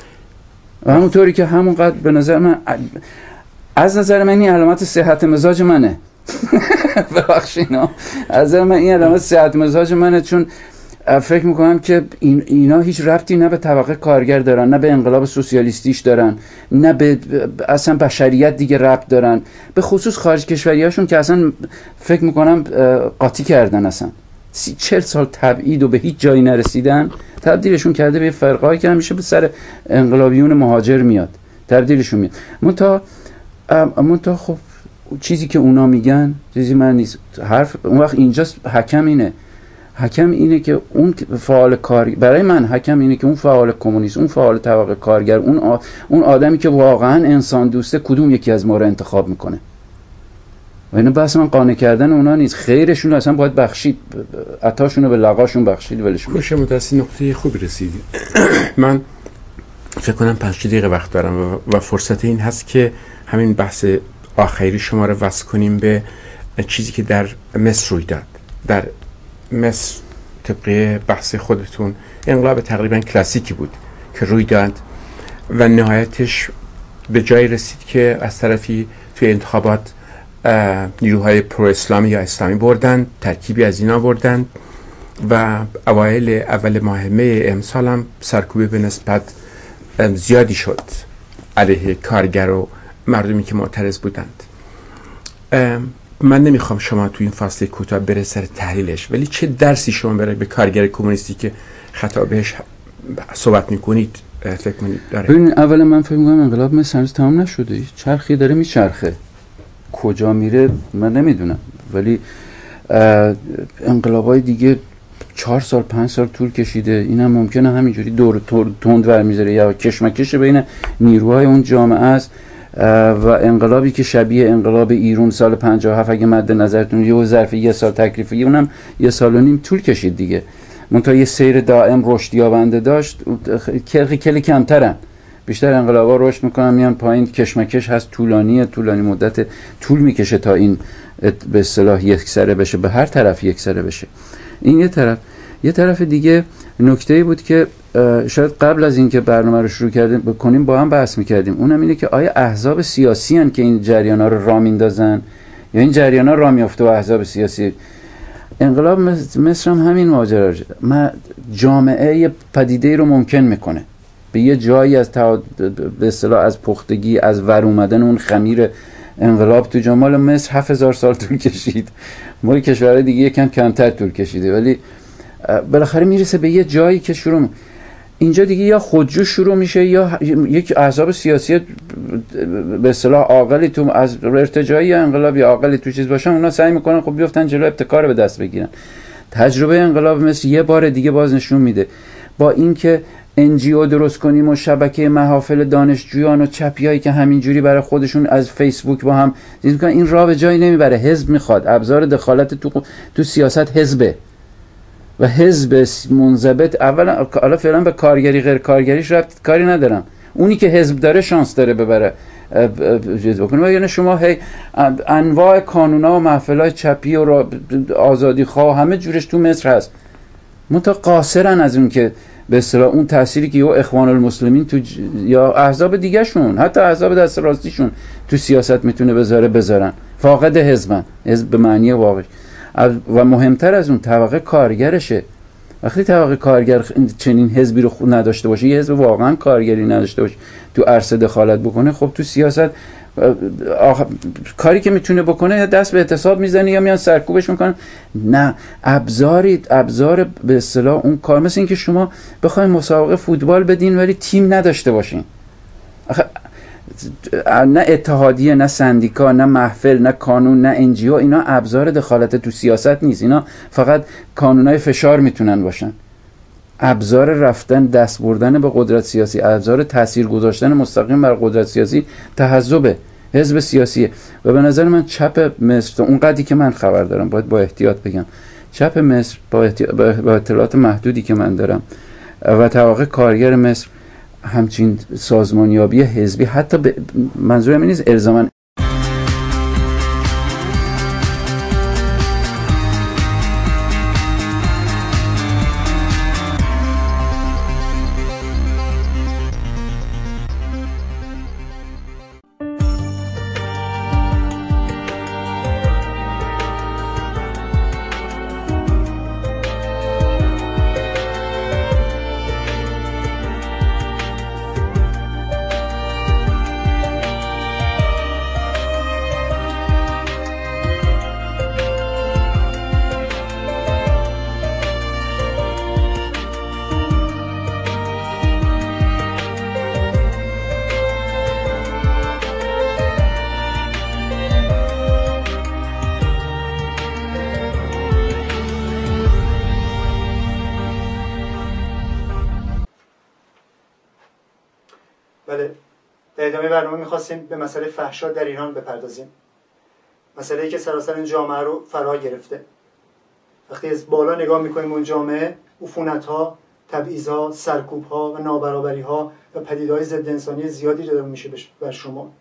و همونطوری که همونقدر به نظر من، از نظر من این علامت صحت مزاج منه. ببخشینا، از نظر من این علامت صحت مزاج منه، چون فکر میکنم که این اینا هیچ ربطی نه به طبقه کارگر دارن، نه به انقلاب سوسیالیستیش دارن، نه به اصلا بشریت دیگه ربط دارن. به خصوص خارج کشوریاشون که اصلا فکر میکنم قاطی کردن، اصلا سی چل سال تبعید و به هیچ جایی نرسیدن، تبدیلشون کرده به فرقایی که همیشه به سر انقلابیون مهاجر میاد، تبدیلشون میاد. منتها منتها خب چیزی که اونا میگن چیزی من نیست. حرف اون وقت اینجاست حکم اینه. حکم اینه که اون فعال کار، برای من حکم اینه که اون فعال کمونیست، اون فعال طبقه کارگر، اون آ... اون آدمی که واقعا انسان دوسته کدوم یکی از ما رو انتخاب میکنه. و اینو بحث من قانع کردن اونا نیست، خیرشون اصلا باید بخشید، عطاشون رو به لقاشون بخشید ولشون.
باشه متأسفانه نقطه خوبی رسیدی. من فکر کنم پنج دقیقه وقت دارم و فرصت این هست که همین بحث آخری شما رو وصل کنیم به چیزی که در مصر روی داد. در مصر طبق بحث خودتون انقلاب تقریبا کلاسیکی بود که روی داد و نهایتش به جایی رسید که از طرفی توی انتخابات نیروهای پرو اسلامی یا اسلامی بردن، ترکیبی از اینا بردن و اوایل اول ماه می امسال هم سرکوبه به نسبت زیادی شد علیه کارگر و مردمی که معترض بودند. من نمیخوام شما تو این فاصله کوتاه بره سر تحلیلش، ولی چه درسی شما برای به کارگر کمونیستی که خطا بهش صحبت میکنید فکر کنید داره؟
ببین، اولا من فکر میکنم انقلاب مثل هنوز تمام نشده، چرخی داره میچرخه، کجا میره من نمیدونم، ولی انقلابای دیگه چهار سال پنج سال طول کشیده. اینم ممکنه همینجوری دور تند ور میذاره یا کشمکش بین نیروهای اون جامعه است و انقلابی که شبیه انقلاب ایران سال پنجاه و هفت اگه مد نظرتون یه ظرف یه سال تکلیفی، اونم یه سال و نیم طول کشید دیگه. منتها یه سیر دائم رشد یابنده داشت، کلی کلی کمترن. بیشتر انقلابا رشد میکنن میان پایین، کشمکش هست، طولانیه، طولانی مدت طول میکشه تا این به اصطلاح یک سره بشه، به هر طرف یک سره بشه. این یه طرف. یه طرف دیگه نکته‌ای بود که شاید قبل از اینکه برنامه رو شروع کردیم بکنیم با هم بحث میکردیم، اونم اینه که آیا احزاب سیاسی هن که این جریانا رو راه میندازن یا این جریانا راه میفته و احزاب سیاسی؟ انقلاب مصر هم همین ماجرا، جامعه یه پدیده رو ممکن میکنه، به یه جایی از تعاد... به اصطلاح از پختگی، از ور اومدن اون خمیر انقلاب تو جمال مصر هفت هزار سال طول کشید، مال کشورهای دیگه یکم کمتر طول کشیده، ولی بالاخره میرسه به یه جایی که شروع اینجا دیگه یا خودجو شروع میشه یا یک احزاب سیاسی به اصطلاح عاقلی تو از ارتجاعی یا انقلابی عاقلی تو چیز باشن، اونا سعی میکنن خب بیفتن جلو ابتکار به دست بگیرن. تجربه انقلاب مصر یه بار دیگه باز نشون میده با اینکه انجیو درست کنیم و شبکه محافل دانشجویان و چپیایی که همینجوری برای خودشون از فیسبوک با هم چیز میکنن، این راه به جایی نمیبره. حزب میخواد، ابزار دخالت تو تو سیاست حزبه و حزب منضبط اولا حالا فعلا به کارگری غیر کارگریش ربط کاری ندارم، اونی که حزب داره شانس داره ببره چیز بکنه. یعنی شما هی انواع کانونا و محفلای چپی و آزادی خواه همه جورش تو مصر هست، منتها قاصرن از اون که به اصطلاح اون تأثیری که یا اخوان المسلمین تو ج... یا احزاب دیگه شون، حتی احزاب دست راستیشون تو سیاست میتونه بذاره بذارن، فاقد حزبن، حزب به معنی واقعی. و مهمتر از اون طبقه کارگرشه. وقتی طبقه کارگر چنین حزبی رو خود نداشته باشه، یه حزب واقعا کارگری نداشته باشه تو عرصه دخالت بکنه، خب تو سیاست آخ... کاری که میتونه بکنه یا دست به اعتصاب میزنه یا میان سرکوبش میکنن. نه، ابزاری ابزار به اصطلاح اون کار، مثل این که شما بخواید مسابقه فوتبال بدین ولی تیم نداشته باشین. آخه نه اتحادیه، نه سندیکا، نه محفل، نه قانون، نه انجیو، اینا ابزار دخالت تو سیاست نیست، اینا فقط قانونای فشار میتونن باشن. ابزار رفتن دست بردن به قدرت سیاسی، ابزار تاثیر گذاشتن مستقیم بر قدرت سیاسی تحزب حزب سیاسیه. و به نظر من چپ مصر، اون قدری که من خبر دارم باید با احتیاط بگم، چپ مصر با, احتیاط... با اطلاعات محدودی که من دارم و طبقه کارگر مصر همچین سازمانیابی حزبی، حتی ب... منظورم این نیست الزاماً
بله، در ادامه برنامه می‌خواستیم به مسئله فحشا در ایران بپردازیم. مسئله‌ای که سراسر این جامعه رو فرا گرفته. وقتی از بالا نگاه می‌کنیم اون جامعه، عفونت‌ها، تبعیض‌ها، سرکوب‌ها و نابرابری‌ها و پدیده‌های ضد انسانی زیادی داره میشه بر شما.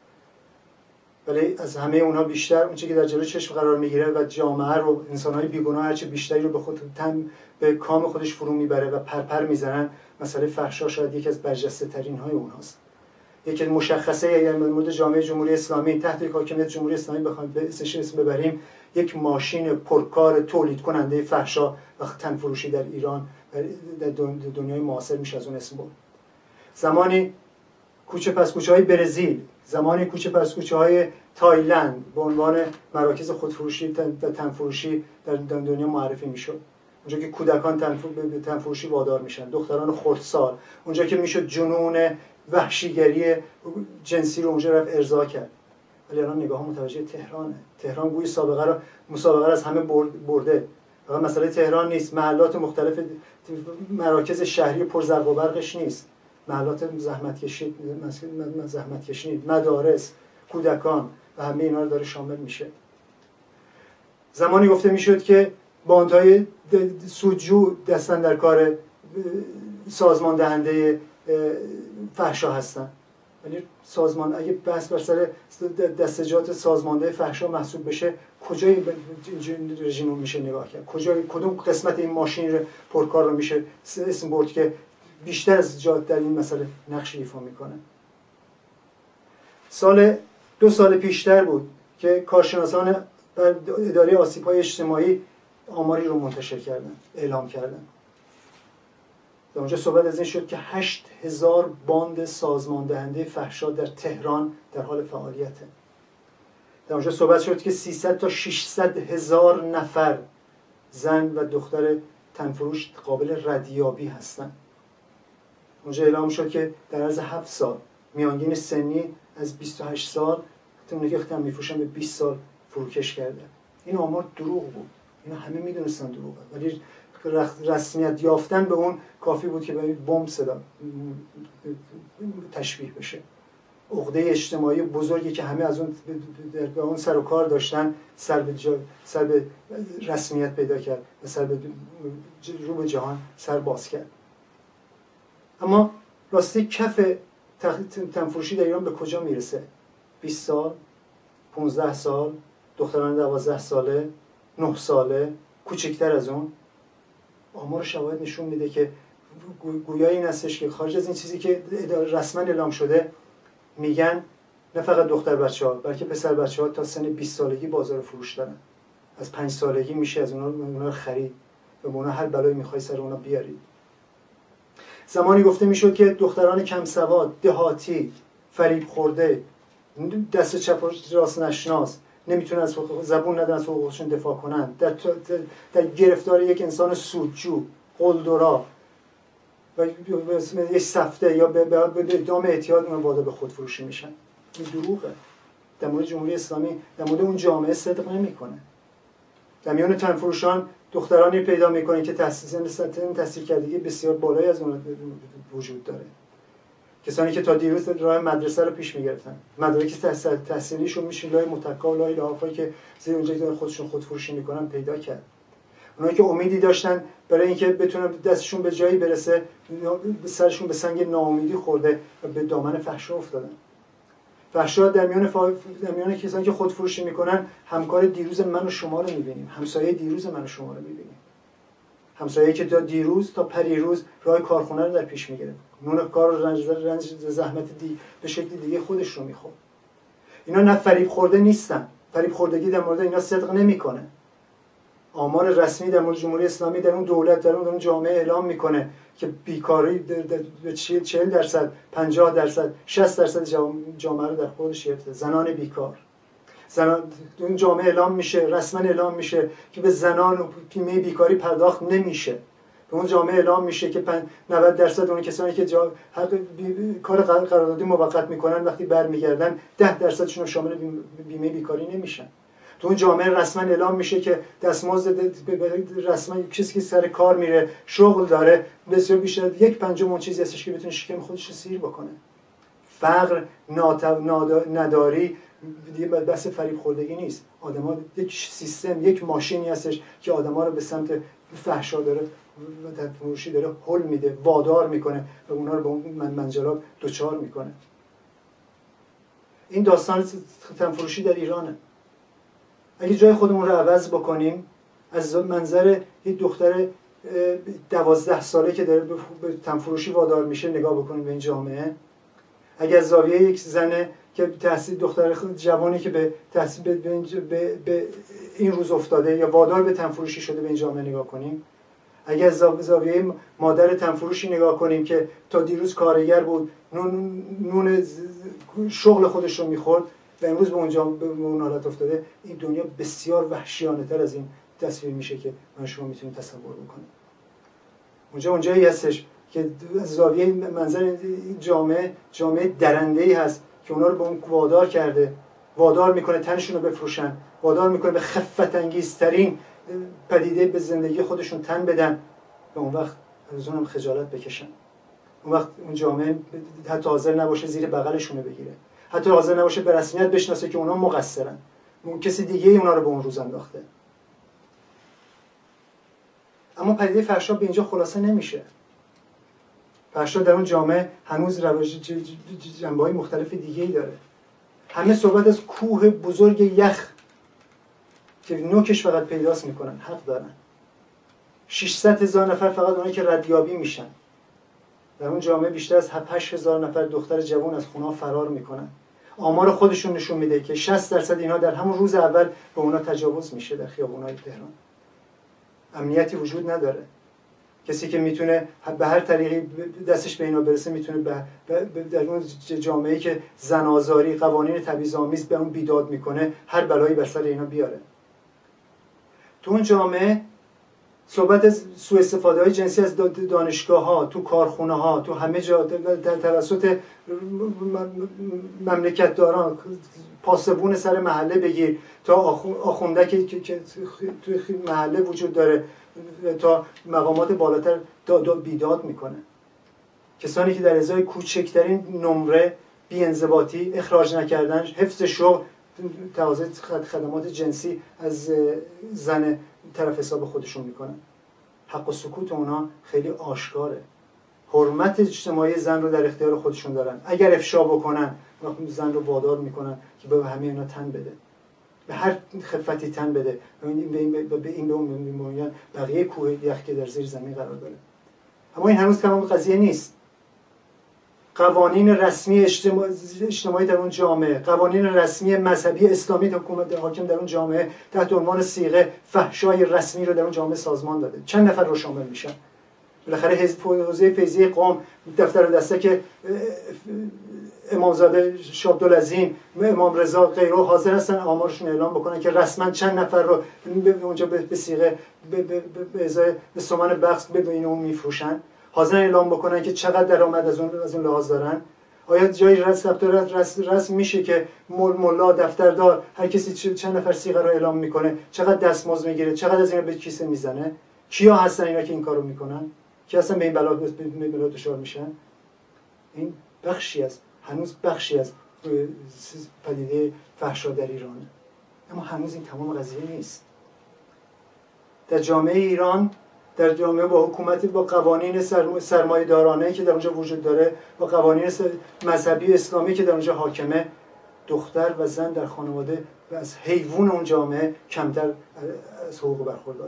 ولی از همه اونها بیشتر اون چیزی که در جلوی چشم قرار میگیره و جامعه رو، انسان‌های بیگناه هرچه بیشتری رو به خود تن به کام خودش فرو میبره و پرپر میزنن، مسئله فحشا شاید یکی از برجسته های اونهاست. یکی مشخصه، یعنی در مورد جامعه جمهوری اسلامی تحت حاکمیت جمهوری اسلامی بخوایم به اسم ببریم، یک ماشین پرکار تولید کننده فحشا و تنفروشی در ایران در دنیای معاصر میشه از اون اسم برد. زمانی کوچه پس کوچه های برزیل، زمانی کوچه پس کوچه های تایلند به عنوان مراکز خودفروشی و تنفروشی در دنیا معرفی میشد. اونجا که کودکان به تنفروشی وادار میشن، دختران خردسال، اونجا که میشد جنون وحشیگری جنسی رو اونجا رفت ارضا کرد. ولی الان نگاه ها متوجه تهرانه. تهران گوی سابقه رو مسابقه از همه برده. فقط مسئله تهران نیست، محلات مختلف مراکز شهری پرزرق و برقش نیست، محلات زحمت کشید، زحمت کشید، مدارس، کودکان و همه اینا رو داره شامل میشه. زمانی گفته میشد که باندهای سودجو دستن در کار سازمان دهنده فحشا هستن، ولی سازمان اگه بحث بر سر دستجات سازمانده فحشا محسوب بشه، کجای رژیم رو میشه نگاه کرد؟ کجای کدوم قسمت این ماشین رو پرکار رو میشه اسم برد که بیشتر از جات در این مسئله نقش ایفا میکنه؟ سال دو سال پیشتر بود که کارشناسان اداره آسیب‌های اجتماعی آماری رو منتشر کردن، اعلام کردن. در اونجا صحبت از این شد که هشت هزار باند سازمان دهنده فحشا در تهران در حال فعالیته. در اونجا صحبت شد که سیصد تا ششصد هزار نفر زن و دختر تنفروش قابل ردیابی هستن. اونجا اعلام شد که در عرض هفت سال میانگین سنی از بیست و هشت سال تا اونایی که ختم میفروشن به بیست سال فروکش کرده. این آمار دروغ بود، اینا همه میدونستن دروغه، ولی رسمیت یافتن به اون کافی بود که به بمب صدا تشبیه بشه. عقده اجتماعی بزرگی که همه از اون به اون سر و کار داشتن سر به, جا، سر به رسمیت پیدا کرد و سر به رو به جهان سر باز کرد. اما راستی کف تنفروشی در ایران به کجا میرسه؟ بیست سال، پانزده سال، دختران دوازده ساله، نه ساله، کوچکتر از اون. آمار شواهد نشون میده که گویا این هستش که خارج از این چیزی که رسما اعلام شده میگن نه فقط دختر بچه ها بلکه پسر بچه ها تا سن بیست سالگی بازار فروش دارن. از پنج سالگی میشه از اونا, اونا خرید و اونا هر بلایی میخوای سر اونا بیارید. زمانی گفته میشد که دختران کم سواد، دهاتی، فریب خورده، دست چپ و راست نشناس نمیتونن از زبون ندارن از حقوقشون دفاع کنن، در, در, در گرفتار یک انسان سودجو، قلدرا و یک سفته یا به ادام اعتیاد اون وادار به خودفروشی میشن. این دروغه. در مورد جمهوری اسلامی، در مورد اون جامعه صدق نمیکنه. در میان تنفروشان دخترانی پیدا میکنه که تحصیل سطح تحصیل کردگی بسیار بالایی از اون وجود داره. کسانی که تا دیروز راه مدرسه رو پیش میگرفتن، مدارک تحصیلیشون میشه لای متکا و لای لحافایی که زیر اونجا خودشون خودفروشی میکنن پیدا کرد. اونایی که امیدی داشتن برای اینکه بتونن دستشون به جایی برسه، سرشون به سنگ ناامیدی خورده و به دامن فحشا افتادن. فحشا در میان فا... در میان کسانی که خودفروشی میکنن همکار دیروز من و شما رو میبینیم، همسایه دیروز من و شما رو میبینیم. همسایه‌ای که تا دیروز تا پریروز راه کارخونه رو در پیش میگرفت، نون کار و رنج رنج زحمت دی به شکل دیگه خودش رو میخورد. اینا نه فریب خورده نیستن. فریب خوردگی در مورد اینا صدق نمیکنه. آمار رسمی در مورد جمهوری اسلامی در اون دولت در اون جامعه اعلام میکنه که بیکاری به چهل درصد، پنجاه درصد، شصت درصد جامعه رو در خودش گرفته. زنان بیکار. زنان اون جامعه اعلام میشه، رسما اعلام میشه که به زنان و بیمه بیکاری پرداخت نمیشه. به اون جامعه اعلام میشه که نود درصد اون کسانی که جا... حق بی... کار قراردادی موقت میکنن وقتی برمیگردن ده درصدشون شامل بیمه بیکاری نمیشن. تو اون جامعه رسما اعلام میشه که دستمزد رسما کسی که سر کار میره شغل داره بسیار بیشتر یک پنجم اون چیزی هستش که بتونه شکم خودش رو سیر بکنه. فقر، ناتو... نداری دیگه بحث فریب خوردگی نیست. آدم‌ها یک سیستم، یک ماشینی هستش که آدم‌ها رو به سمت فحشا داره و تنفروشی داره هل میده، وادار میکنه و اونا رو به اون منجلاب دوچار میکنه. این داستان تنفروشی در ایرانه. اگه جای خودمون رو عوض بکنیم، از منظر یک دختر دوازده ساله که داره به تنفروشی وادار میشه نگاه بکنیم به این جامعه، اگه از زاویه یک زنه که تحصیل دختر جوانی که به تحصیل به, به, به این روز افتاده یا وادار به تنفروشی شده به این جامعه نگاه کنیم، اگه از زاویه مادر تنفروشی نگاه کنیم که تا دیروز کارگر بود، نون, نون شغل خودش رو میخورد و امروز به اونجا به اون حالت افتاده، این دنیا بسیار وحشیانه تر از این تصویر میشه که من شما میتونید تصور بکنید. اونجا اونجایی هستش که از زاویه منظر جامعه جامعه درنده‌ای هست که اونا رو به اون وادار کرده، وادار میکنه تنشون رو بفروشن، وادار میکنه به خفت انگیزترین پدیده به زندگی خودشون تن بدن و اون وقت از اونم خجالت بکشن. اون وقت اون جامعه حتی حاضر نباشه زیر بغلشون بگیره، حتی حاضر نباشه به رسمیت بشناسه که اونا مقصرن، اون کسی دیگه اونا رو به اون روز انداخته. اما پدیده فحشا به اینجا خلاصه نمیشه. فحشا در اون جامعه هنوز رواج جنبه‌های مختلف دیگه‌ای داره. همه صحبت از کوه بزرگ یخ که نوکش فقط پیداست میکنن، حق دارن. ششصد هزار نفر فقط اونایی که ردیابی میشن. در اون جامعه بیشتر از هشت هزار نفر دختر جوان از خونه فرار میکنن. آمار خودشون نشون میده که شصت درصد اینا در همون روز اول به اونا تجاوز میشه در خیابونای تهران. امنیتی وجود نداره. کسی که میتونه به هر طریقی دستش به اینا برسه میتونه به در اون جامعه‌ای که زن‌آزاری، قوانین تبعیض‌آمیز به اون بیداد میکنه، هر بلایی بر سر اینا بیاره. تو اون جامعه صحبت از سوء استفاده های جنسی از دانشگاه ها، تو کارخونه ها، تو همه جا در توسط مملکت داران، پاسبون سر محله بگیر تا آخونده که تو محله وجود داره تا مقامات بالاتر بیداد میکنه. کسانی که در ازای کوچکترین نمره بی‌انضباطی، اخراج نکردن، حفظ شغل، تقاضای خدمات جنسی از زن طرف حساب خودشون میکنن. حق و سکوت اونا خیلی آشکاره. حرمت اجتماعی زن رو در اختیار خودشون دارن. اگر افشا بکنن زن رو وادار میکنن که به همه اینا تن بده، به هر خفتی تن بده، به این به این به اون میگن بقیه کوه یخ که در زیر زمین قرار داره. اما این هنوز تمام قضیه نیست. قوانین رسمی اجتماع... اجتماعی در اون جامعه، قوانین رسمی مذهبی اسلامی حکومت حاکم در اون جامعه تحت عنوان صیغه فحشای رسمی رو در اون جامعه سازمان داده. چند نفر رو شامل میشن؟ بالاخره حزب حوزه فیضی قم، دفتر دسته که امامزاده شابدالعظیم، امام رضا غیره حاضر هستن آمارشون اعلام بکنن که رسما چند نفر رو اونجا به صیغه به ازای به ثمن بخش ببینن و میفروشن. حاضرن اعلام بکنن که چقدر درآمد از اون از اون لحاظ دارن. آیا جایی رسم رسم رسم میشه که مول ملا دفتردار هر کسی چند نفر صیغه رو اعلام میکنه، چقدر دستمزد میگیره، چقدر از اینا به کیسه میزنه؟ کیا هستن اینا که این کارو میکنن؟ کی هستن به این بلا به این بلا دچار میشن؟ این بخشی از هنوز بخشی از پدیده فحشا در ایرانه. اما هنوز این تمام قضیه نیست. در جامعه ایران، در جامعه با حکومت با قوانین سرمایه دارانه‌ای که در اونجا وجود داره، با قوانین مذهبی اسلامی که در اونجا حاکمه، دختر و زن در خانواده و از حیوان اون جامعه کمتر از حقوق برخورداره.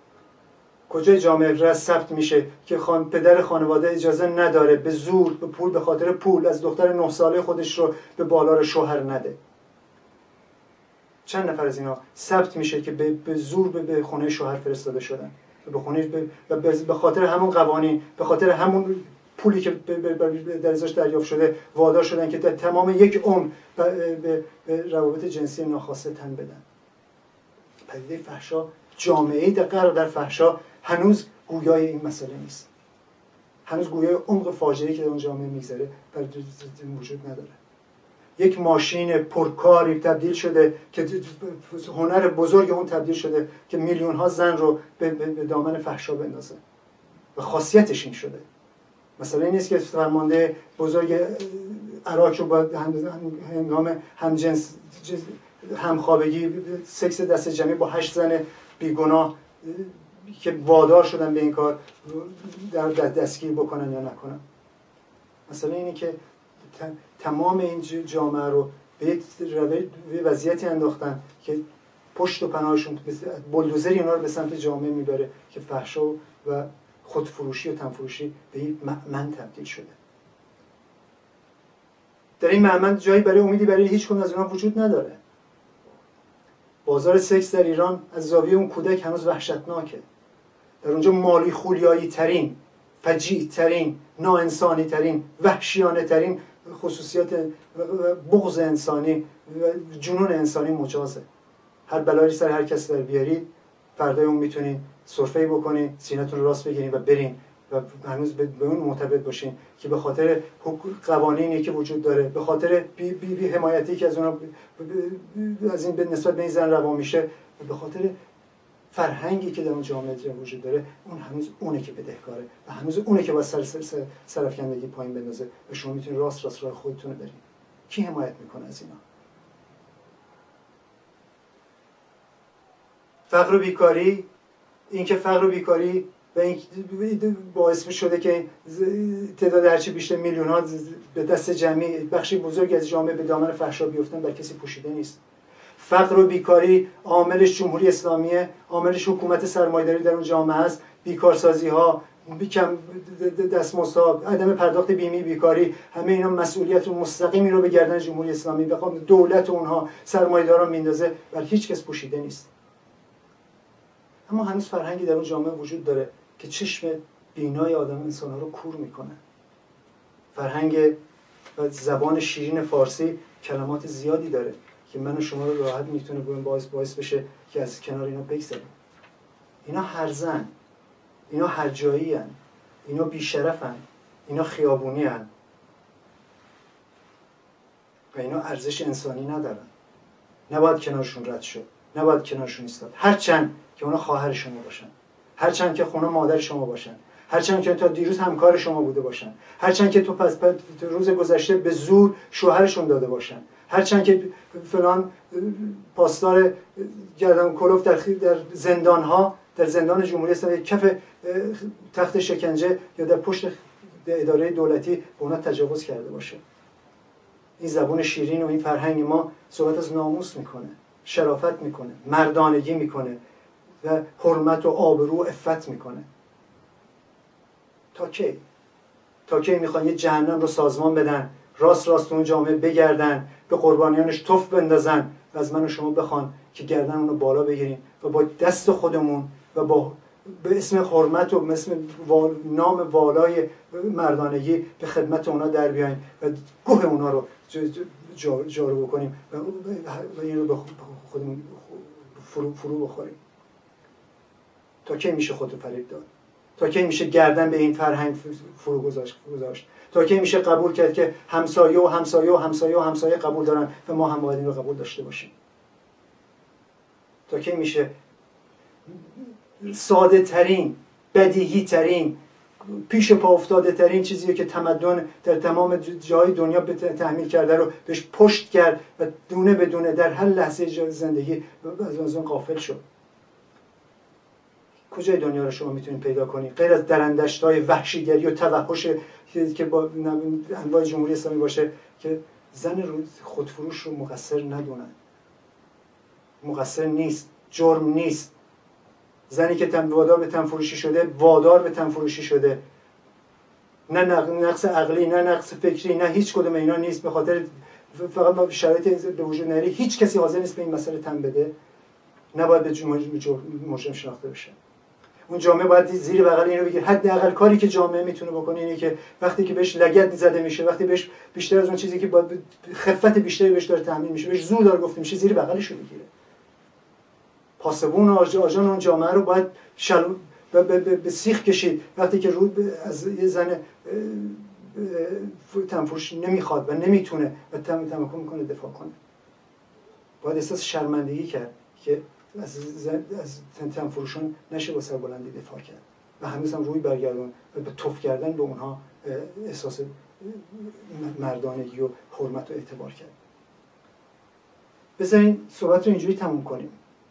کجای جامعه را ثبت میشه که خان پدر خانواده اجازه نداره به زور به پول به خاطر پول از دختر نه ساله خودش رو به بالار شوهر نده؟ چند نفر از اینا ثبت میشه که به, به زور به, به خونه شوهر فرستاده شدن؟ به خونه به, به خاطر همون قوانین، به خاطر همون پولی که در ازاش دریافت شده وادار شدن که در تمام یک عمر به, به, به روابط جنسی ناخواسته تن بدن. پدیده فحشا، جامعه‌ای در غرق در فحشا هنوز گویای این مسئله نیست. هنوز گویای عمق فاجعه‌ای که در اون جامعه میگذره بر وجود نداره. یک ماشین پرکاری تبدیل شده که هنر بزرگ اون تبدیل شده که میلیون ها زن رو به, به دامن فحشا بندازه و خاصیتش این شده. مثلا این نیست که فرمانده بزرگ عراق رو با هنگام همجنس همخوابگی سکس دست جمعی با هشت زن بیگناه که وادار شدن به این کار در دستگیر بکنن یا نکنن. مثلا اینه که تمام این جامعه رو به یک وضعیتی انداختن که پشت و پناهشون بلدوزری اونا رو به سمت جامعه میبره که فحشا و خودفروشی و تنفروشی به یک مأمن تبدیل شده. در این مأمن جایی برای امیدی برای هیچ کدوم از اونها وجود نداره. بازار سکس در ایران از زاویه اون کودک هنوز وحشتناکه. در اونجا مالی خولیایی ترین، فجیع ترین، ناانسانی ترین، وحشیانه ترین خصوصیات بغض انسانی و جنون انسانی مجازه. هر بلایی سر هر کس در بیارید، فردای اون میتونین سرفه‌ای بکنین، سینه‌تون رو راست بگیرین و برین و هنوز به اون معتقد باشین که به خاطر قوانینی که وجود داره، به خاطر بی, بی, بی حمایتی که از اونها از این نسبت به این زن روا میشه، به خاطر فرهنگی که در اون جامعه وجود داره، اون هنوز اونه که بدهکاره و هنوز اونه که باید سر سر سرفکندگی پایین بندازه و شما میتونید راست راست راه خودتون رو برید. کی حمایت میکنه از اینا؟ فقر و بیکاری، این که فقر و بیکاری و این باعث شده که تعداد هرچی بیشتر میلیون ها به دست جمعی بخشی بزرگ از جامعه به دامن فحشا بیفتن بر کسی پوشیده نیست. فقر و بیکاری عاملش جمهوری اسلامیه، عاملش حکومت سرمایه‌داری در اون جامعه است، بیکارسازی ها، کم دستمزدها، عدم پرداخت بیمه بیکاری، همه اینا مسئولیت مستقیمی رو به گردن جمهوری اسلامی بخوام دولت اونها سرمایه‌داران میندازه، بر هیچ کس پوشیده نیست. اما هنوز فرهنگی در اون جامعه وجود داره که چشم بینای آدم انسان‌ها رو کور میکنه. فرهنگ و زبان شیرین فارسی کلمات زیادی داره که من و شما رو راحت میتونه باعث باعث بشه که از کنار اینا بگذریم. اینا هرزن، اینا هرجایی هن، اینا بیشرفن، اینا خیابونی هن و اینا ارزش انسانی ندارن. نباید کنارشون رد شد، نباید کنارشون ایستاد، هرچند که اونا خواهر شما باشن، هرچند که اونا مادر شما باشن، هرچند که تا دیروز همکار شما بوده باشن، هرچند که تو پس پس روز گذشته به زور شوهرشون داده باشن، هرچند که فلان پاسدار گردن کلوف در در زندان‌ها، در زندان جمهوری اسلامی کف تخت شکنجه یا در پشت اداره دولتی به اونا تجاوز کرده باشه. این زبان شیرین و این فرهنگ ما صحبت از ناموس میکنه، شرافت میکنه، مردانگی میکنه و حرمت و آبرو و عفت میکنه. تا کی؟ تا کی میخوان یه جهنم رو سازمان بدن، راست راست اون جامعه بگردن، به قربانیانش توف بندازن و از من و شما بخوان که گردن اونو بالا بگیریم و با دست خودمون و با به اسم حرمت و اسم وال... نام والای مردانگی به خدمت اونا در بیاییم و گوه اونا رو جا... جارو بکنیم و, و این رو به خودمون فرو, فرو بخوریم. تا کی میشه خودتو فریب داد؟ تا کی میشه گردن به این فرهنگ فرو گذاشت؟ تا کی میشه قبول کرد که همسایه و همسایه و همسایه و همسایه قبول دارن و ما هم باید این رو قبول داشته باشیم؟ تا کی میشه ساده ترین، بدیهی ترین، پیش پا افتاده ترین چیزی که تمدن در تمام جای دنیا به تحمیل کرده رو بهش پشت کرد و دونه به دونه در هر لحظه زندگی از اون غافل شد؟ کجای دنیا رو شما میتونید پیدا کنید غیر از درندشت‌های وحشیگری و توحش که با انواع جمهوری اسلامی باشه که زن خودفروش رو مقصر ندونن؟ مقصر نیست، جرم نیست. زنی که وادار به تنفروشی شده وادار به تنفروشی شده، نه نقص عقلی، نه نقص فکری، نه هیچ کدوم اینا نیست. به خاطر فقط ما شرایط به وجود نیاره هیچ کسی حاضر نیست به این مسئله تن بده، نباید به مجرم شناخته بشه. اون جامعه باید زیر بغل اینو بگیر. حداقل کاری که جامعه میتونه بکنه اینه که وقتی که بهش لگد زده میشه، وقتی بهش بیشتر از اون چیزی که با خفت بیشتری بهش داره تحمیل میشه، بهش زور داره گفته میشه، زیر بغلش رو بگیره. پاسبون و آژان اون جامعه رو باید شل... به, به, به, به سیخ کشید وقتی که رو از یه زن تنفروش نمیخواد و نمیتونه و تم تمکن میکنه دفاع کنه. باید احساس شرمندگی کرد که از زن از تنفروشان نشه با سربلندی دفاع کرد و هنوز هم روی برگردون و به توف کردن به اونها احساس مردانگی و حرمت و اعتبار کرد. بذارین صحبت رو اینجوری تموم کنیم.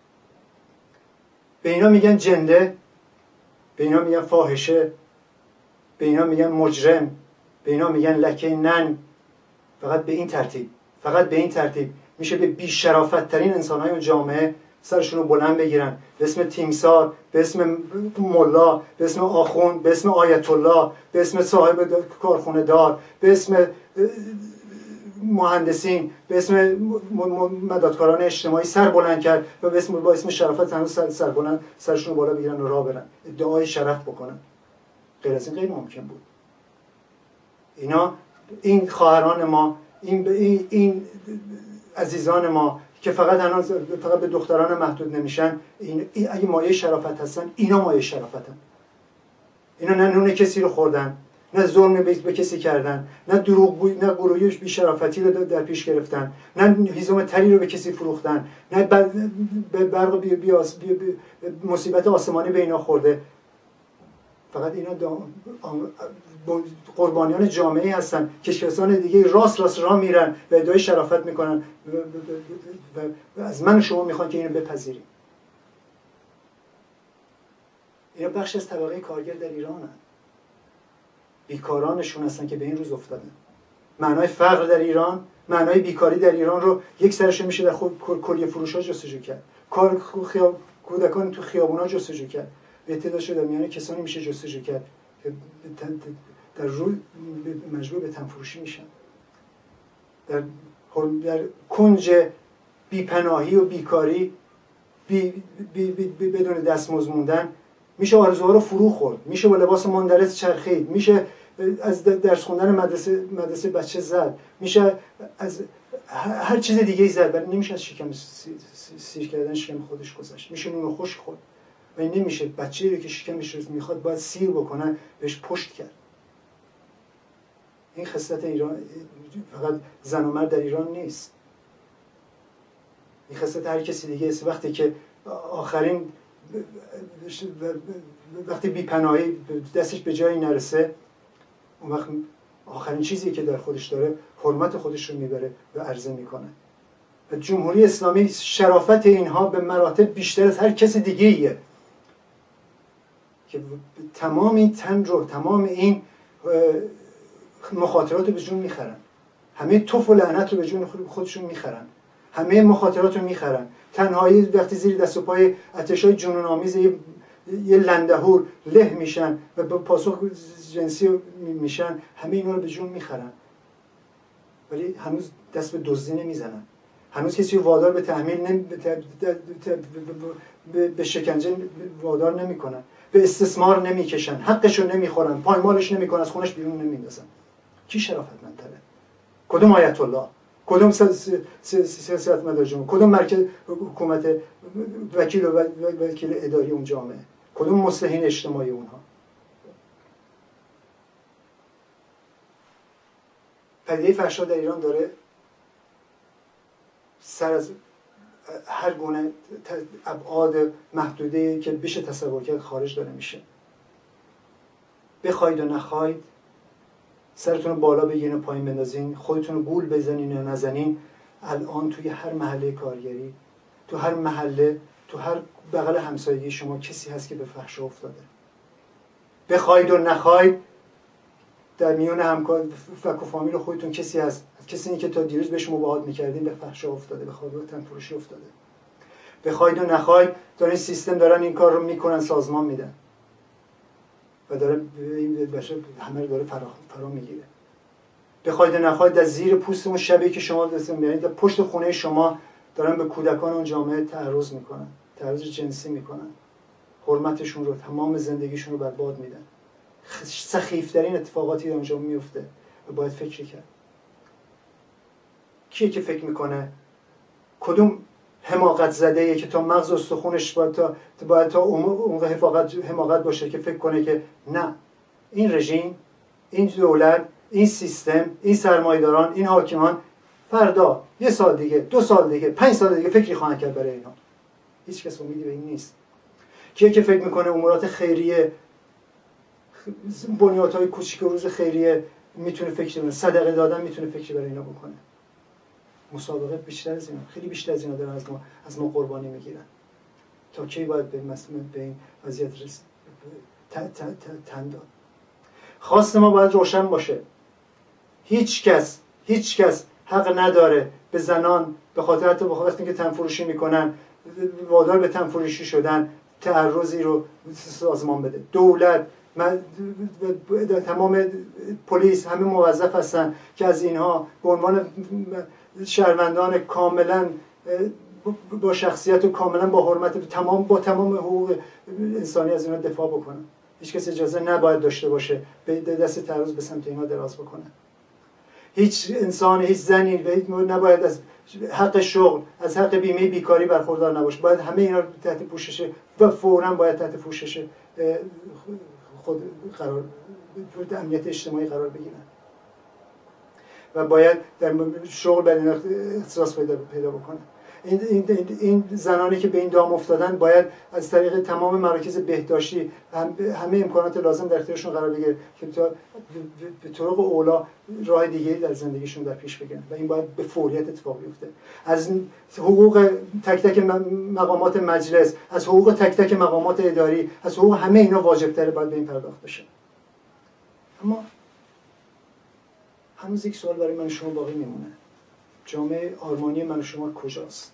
به اینا میگن جنده، به اینا میگن فاحشه، به اینا میگن مجرم، به اینا میگن لکه نن. فقط به این ترتیب، فقط به این ترتیب میشه به بی‌شرافت ترین انسان‌های اون جامعه سرشون رو بلند بگیرن، به اسم تیمسار، به اسم ملا، به اسم آخوند، به اسم آیت الله، به اسم صاحب کارخونه دار، به اسم مهندسین، به اسم مدادکاران اجتماعی سر بلند کرد و به اسم با اسم شرافت هنوز سر, سر بلند سرشون رو بالا بگیرن و راه برن، ادعای شرف بکنن. غیر از این غیر ممکن بود. اینا این خواهران ما، این این, این عزیزان ما که فقط هنوز فقط به دختران محدود نمیشن، این, این اگه مایه شرافت هستن، اینا مایه شرافتن. اینا نه نون کسی رو خوردن، نه ظلم به کسی کردن، نه دروغ نه گروهی بی شرافتی رو در پیش گرفتن، نه هیزم تری رو به کسی فروختن، نه به برق بی بی بی بی مصیبت آسمانی به اینا خورده. فقط اینا قربانیان جامعه هستن که کسان دیگه راست راست راه میرن و ادعای شرافت میکنن و از من و شما میخوان که اینو بپذیریم. اینا بخش از طبقه کارگر در ایران هستن. بیکارانشون هستن که به این روز افتادن. معنای فقر در ایران، معنای بیکاری در ایران رو یک سرش میشه در خود کلیه فروش‌ها جستجو کرد. کار خیاب کودکان تو خیابونا جستجو کرد. اعتدال شده میانه کسانی میشه جستجو کرد که در روی مجبور به تنفروشی میشن. در در کنج بیپناهی و بیکاری بی بی بی بی بدون دستمزد موندن، میشه آرزوها رو فرو خورد، میشه با لباس ماندرس چرخید، میشه از درس خوندن مدرسه مدرسه بچه زد، میشه از هر چیز دیگه ای زد، ولی نمیشه از شکم سیر کردن شکم خودش گذشت. میشه نون خوش خورد ولی نمیشه بچه‌ای رو که شکمش رو میخواد باید سیر بکنن بهش پشت کرد. این خصلت ایران فقط زن و مرد در ایران نیست، این خصلت هر کسی دیگه است. وقتی که آخرین وقتی بی‌پناهی دستش به جایی نرسه، اون وقت آخرین چیزی که در خودش داره حرمت خودش رو میبره و عرضه میکنه. و جمهوری اسلامی شرافت اینها به مراتب بیشتر از هر کس دیگه ایه که تمام این تن رو، تمام این مخاطرات رو به جون میخرن، همه توف و لعنت رو به جون خودشون میخرن، همه مخاطرات رو میخرن. تنهایی وقتی زیر دست و پای آتش‌های جنون آمیز یه لندهور له میشن و با پاسخ جنسی میشن، همه اینا رو به جون میخرن، ولی هنوز دست به دزدی نمیزنن، هنوز کسی رو وادار به تحمیل نمی... به شکنجه وادار نمیکنن، به استثمار نمیکشن، حقش رو نمیخورن، پایمالش نمیکنن، از خونش بیرون نمیندازن. کی شرافتمندتره؟ کدوم آیت الله؟ کدوم سیاست مدار جمهور؟ کدوم مرکز حکومت وکیل و وکیل اداری اون جامعه؟ کدوم مصلحین اجتماعی اونها؟ پدیده فحشا در ایران داره سر از هر گونه ابعاد محدوده که بشه تصور کرد خارج داره میشه. بخواید و نخواید، سرتون رو بالا بگیرین و پایین بندازین، خودتون رو گول بزنین یا نزنین، الان توی هر محله کارگری، تو هر محله، تو هر بغل همسایگی شما کسی هست که به فحشا افتاده. بخواید و نخواید در میون همکار فک و فامیل خودتون کسی هست، کسی که تا دیروز بهش مباهات میکردین به فحشا افتاده، به خواب تنفروشی افتاده. بخواید و نخواید دارن سیستم دارن این کار رو میکنن، سازمان میدن و داره این بشه همه رو داره فرا, فرا میگیره. بخواید و نخواید در زیر پوست اون شبیه که شما دست میارید، در پشت خونه شما دارن به کودکان اون جامعه تعرض میکنن، تعرض جنسی میکنن، حرمتشون رو، تمام زندگیشون رو برباد میدن. سخیفترین اتفاقاتی در اونجا میفته و باید فکر کرد. کیه که فکر میکنه کدوم حماقت زده‌ایه که تا مغز استخونش باید تا باید تا عمق حماقت حماقت باشه که فکر کنه که نه، این رژیم، این دولت، این سیستم، این سرمایه‌داران، این حاکمان فردا، یه سال دیگه، دو سال دیگه، پنج سال دیگه فکری خواهند کرد برای اینا. هیچ کس امیدی به این نیست. کیه که فکر میکنه امورات خیریه، بنیادهای کوچیک روز خیریه میتونه فکر کنه، صدقه دادن میتونه فکری برای اینا بکنه؟ مسابقه بیشتر از اینا، خیلی بیشتر از اینا دارن از ما از ما قربانی میگیرن. تا کی باید به مثلا به این وضعیت رسید تن داد؟ خواست ما باید روشن باشه. هیچ کس هیچ کس حق نداره به زنان به خاطر حتی وقتی که تنفروشی میکنن، وادار به تنفروشی شدن، تعرضی رو سازمان بده. دولت، من تمام پلیس، همه موظف هستن که از اینها به عنوان شهروندان کاملا با شخصیت و کاملا با حرمت تمام با تمام حقوق انسانی از اینها دفاع بکنن. هیچ کس اجازه نباید داشته باشه به دست تعرض به سمت اینها دراز بکنه. هیچ انسان، هیچ زنی نباید از حق شغل، از حق بیمه بیکاری برخوردار نباشه. باید همه اینا تحت پوشش و فوراً باید تحت پوشش خود قرار امنیت اجتماعی قرار بگیرن و باید در شغل برای اینا اختصاص پیدا پیدا بکنه. این, این, این زنانی که به این دام افتادن باید از طریق تمام مراکز بهداشتی هم همه امکانات لازم در اختیارشون قرار بگیره که تا به طرق اولا راه دیگری در زندگیشون در پیش بگیرن و این باید به فوریت اتفاق بیفته. از حقوق تک تک مقامات مجلس، از حقوق تک تک مقامات اداری، از حقوق همه اینا واجب تره باید به این پرداخت بشه. اما هنوز یک سوال برای من شما باقی میمونه. جامعه آرمانی من و شما کجاست؟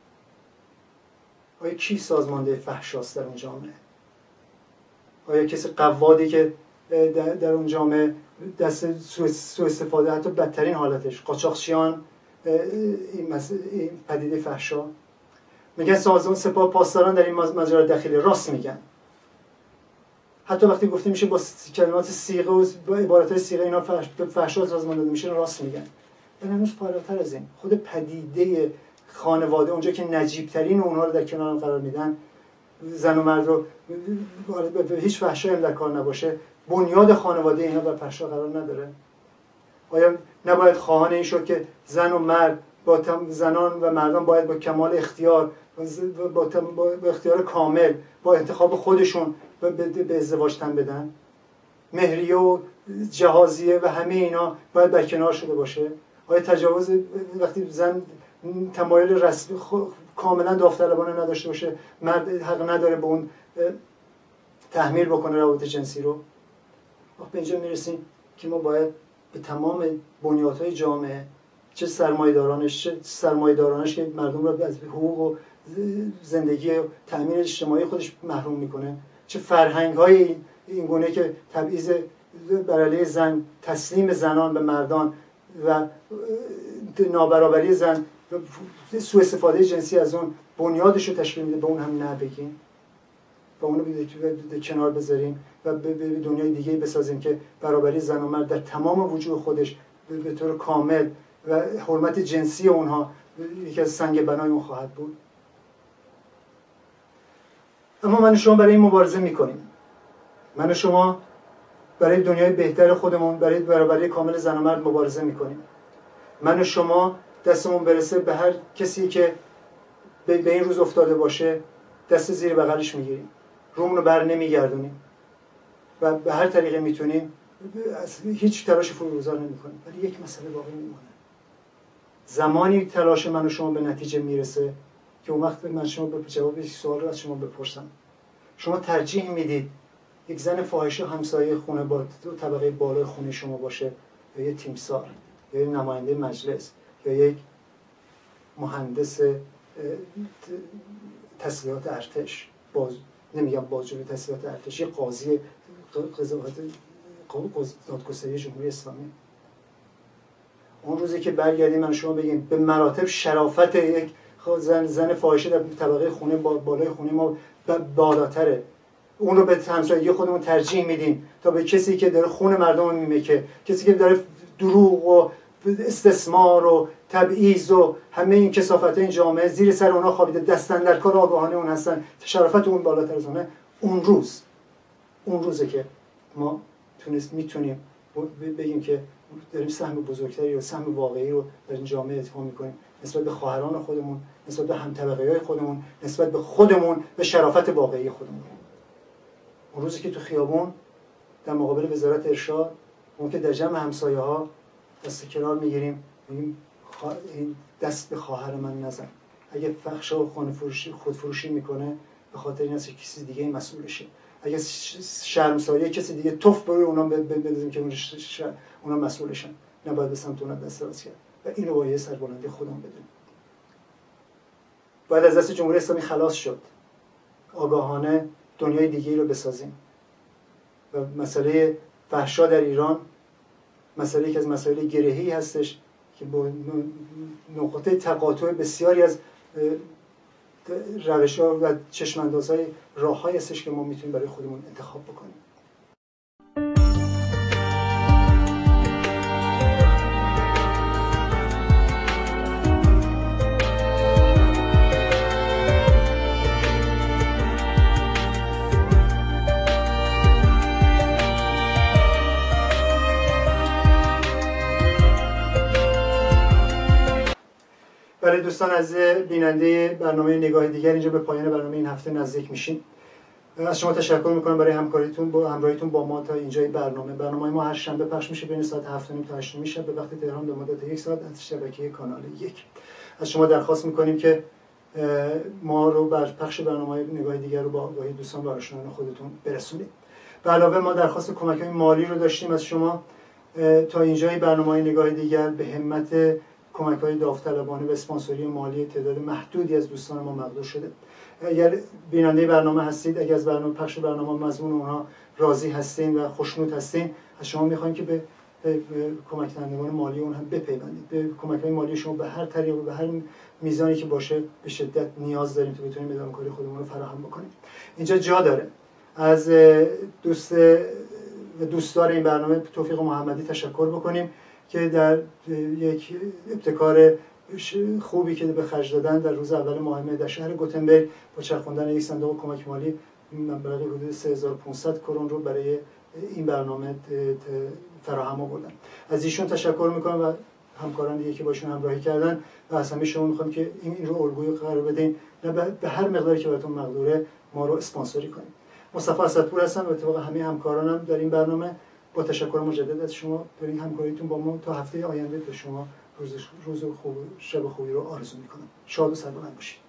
آیا کی سازمانده فحشاست در اون جامعه؟ آیا کسی قوادی که در اون جامعه دست سوء استفاده، حتی بدترین حالتش، قاچاقچیان، این, این پدیده فحشا؟ میگن سازمان سپاه پاسداران در این ماجرا دخیله، راست میگن. حتی وقتی گفته میشه با کلمات صیغه و با عبارات صیغه اینا فحشا سازمان داده میشه، راست میگن. ولی هنوز بالاتر از این، خود پدیده خانواده، اونجا که نجیب ترین اونها رو در کنار قرار میدن، زن و مرد رو به هیچ فحشایی هم در کار نباشه، بنیاد خانواده اینا بر فحشا قرار نداره. آیا نباید خواهان این شد که زن و مرد با زنان و مردان باید با کمال اختیار، با, با اختیار کامل، با انتخاب خودشون به ازدواج تن بدن؟ مهریه و جهازیه و همه اینا باید برکنار شده باشه. آیا تجاوز وقتی زن تمایل رسمی کاملا داوطلبانه نداشته باشه، مرد حق نداره به اون تحمیل بکنه روابط جنسی رو؟ وقت به اینجا میرسیم که ما باید به تمام بنیادهای جامعه، چه سرمایه‌دارانش چه سرمایه‌دارانش که مردم رو از حقوق و زندگی و تأمین اجتماعی خودش محروم میکنه، چه فرهنگ‌های این گونه که تبعیض بر علیه زن، تسلیم زنان به مردان و نابرابری زن و سوء استفاده جنسی از اون بنیادش رو تشکیل میده، به اون هم نبگیم، با اون رو به کنار بذاریم و به دنیای دیگه بسازیم که برابری زن و مرد در تمام وجود خودش به طور کامل و حرمت جنسی اونها یکی از سنگ بنای اون خواهد بود. اما من و شما برای این مبارزه میکنیم. من و شما برای دنیای بهتر خودمون، برای برابری کامل زن و مرد مبارزه میکنیم. من و شما دستمون برسه به هر کسی که به این روز افتاده باشه دست زیر بغلش میگیریم، رومون رو بر نمیگردونیم و به هر طریقی میتونیم از هیچ تلاش فروگذار نمیکنیم. ولی یک مسئله باقی میمونه. زمانی تلاش من و شما به نتیجه میرسه که اون وقت من شما به جواب یک سوال رو از شما بپرسم. شما ترجیح میدید یک زن فاحشه همسایه خونه با طبقه بالای خونه شما باشه، یا یک تیمسار، یا یک نماینده مجلس، یا یک مهندس تسلیحات ارتش، باز نمیگم بازجوی تسلیحات ارتش، یک قاضی قضاوت دادگستری جمهوری اسلامی؟ اون روزی که برگردیم من شما بگیم به مراتب شرافت یک زن زن فاحشه در طبقه خونه بالای خونه ما بالاتره، اون رو به همسایگی خودمون ترجیح میدیم تا به کسی که داره خون مردم رو میمکه، کسی که داره دروغ و استثمار و تبعیض و همه این کثافت‌های این جامعه زیر سر اونها خوابیده، دستن در کار آگاهانه اون هستن، شرافت اون بالاتر از اونه. اون روز اون روزه که ما تونست میتونیم بگیم که داریم سهم بزرگتری و سهم واقعی رو در این جامعه اتفاق میکنیم نسبت به خواهران خودمون، نسبت به همطبقه‌های خودمون، نسبت به خودمون، به شرافت واقعی خودمون. اون روزی که تو خیابون در مقابل وزارت ارشاد، اون که در جمع همسایه‌ها دست کنار میگیریم میگیم این دست به خواهر من نزن. اگه فحشا و خانه‌فروشی خودفروشی میکنه به خاطر این است که کسی دیگه این مسئولشه. اگه شرمساری کسی دیگه توف بروی اونا بندازیم که اونا مسئولشن، نباید به سمت اونا دست دراز کرد و این رو با یه سربلندی خودمون بدونیم. باید از دست جمهوری اسلامی خلاص شد، آگاهانه دنیای دیگه‌ای رو بسازیم و مسئله فحشا در ایران مسئله که از مسائل گرهی هستش که با نقطه تقاطع بسیاری از روش‌ها و چشم‌اندازهای راه‌هایی هستش که ما میتونیم برای خودمون انتخاب بکنیم. برای دوستان عزیز بیننده برنامه نگاه دیگر، اینجا به پایان برنامه این هفته نزدیک میشیم. از شما تشکر میکنم برای همکاریتون با همراهیتون با ما تا اینجای برنامه. برنامه ما هر شنبه پخش میشه بین ساعت هفت و نیم تا هشت و نیم شب به وقت تهران به مدت یک ساعت از شبکه کانال یک. از شما درخواست میکنیم که ما رو بر پخش برنامه‌های نگاه دیگر رو با آگاهی دوستان و آشنایان خودتون برسونید. به علاوه ما درخواست کمک‌های مالی رو داشتیم از شما. تا اینجای برنامه‌های نگاه دیگر به همت کمک‌های داوطلبانه و اسپانسری مالی تعداد محدودی از دوستان ما مقدور شده. اگر بیننده برنامه هستید، اگر از برنامه پخش برنامه مضمون اونها راضی هستین و خوشنود هستین، از شما می‌خوایم که به به کمک دهندگان مالی اون هم بپیوندید. به کمک‌های مالی شما به هر طریق و به هر میزانی که باشه به شدت نیاز داریم تا بتونیم ادامه‌کاری خودمون رو فراهم بکنیم. اینجا جا داره از دوست و دوستدار این برنامه توفیق محمدی تشکر بکنیم که در یک ابتکار خوبی که به خرج دادن در روز اول ماه مه در شهر گوتنبرگ با چرخوندن یک صندوق کمک مالی مبلغ حدود سه هزار و پانصد کرون رو برای این برنامه فراهم آوردن. از ایشون تشکر میکنم و همکاران دیگه که باشون همراهی کردن و از همه شما میخوام که این رو الگوی قرار بدین نه به هر مقداری که براتون مقدوره ما رو اسپانسری کنید. مصطفی اسدپور هستم و اتفاق همه همکارانم در این برنامه با تشکر مجدد از شما برای همکاریتون با ما تا هفته آینده به شما روز روز خوب شب خوبی رو آرزو میکنم. شاد و سربلند باشید.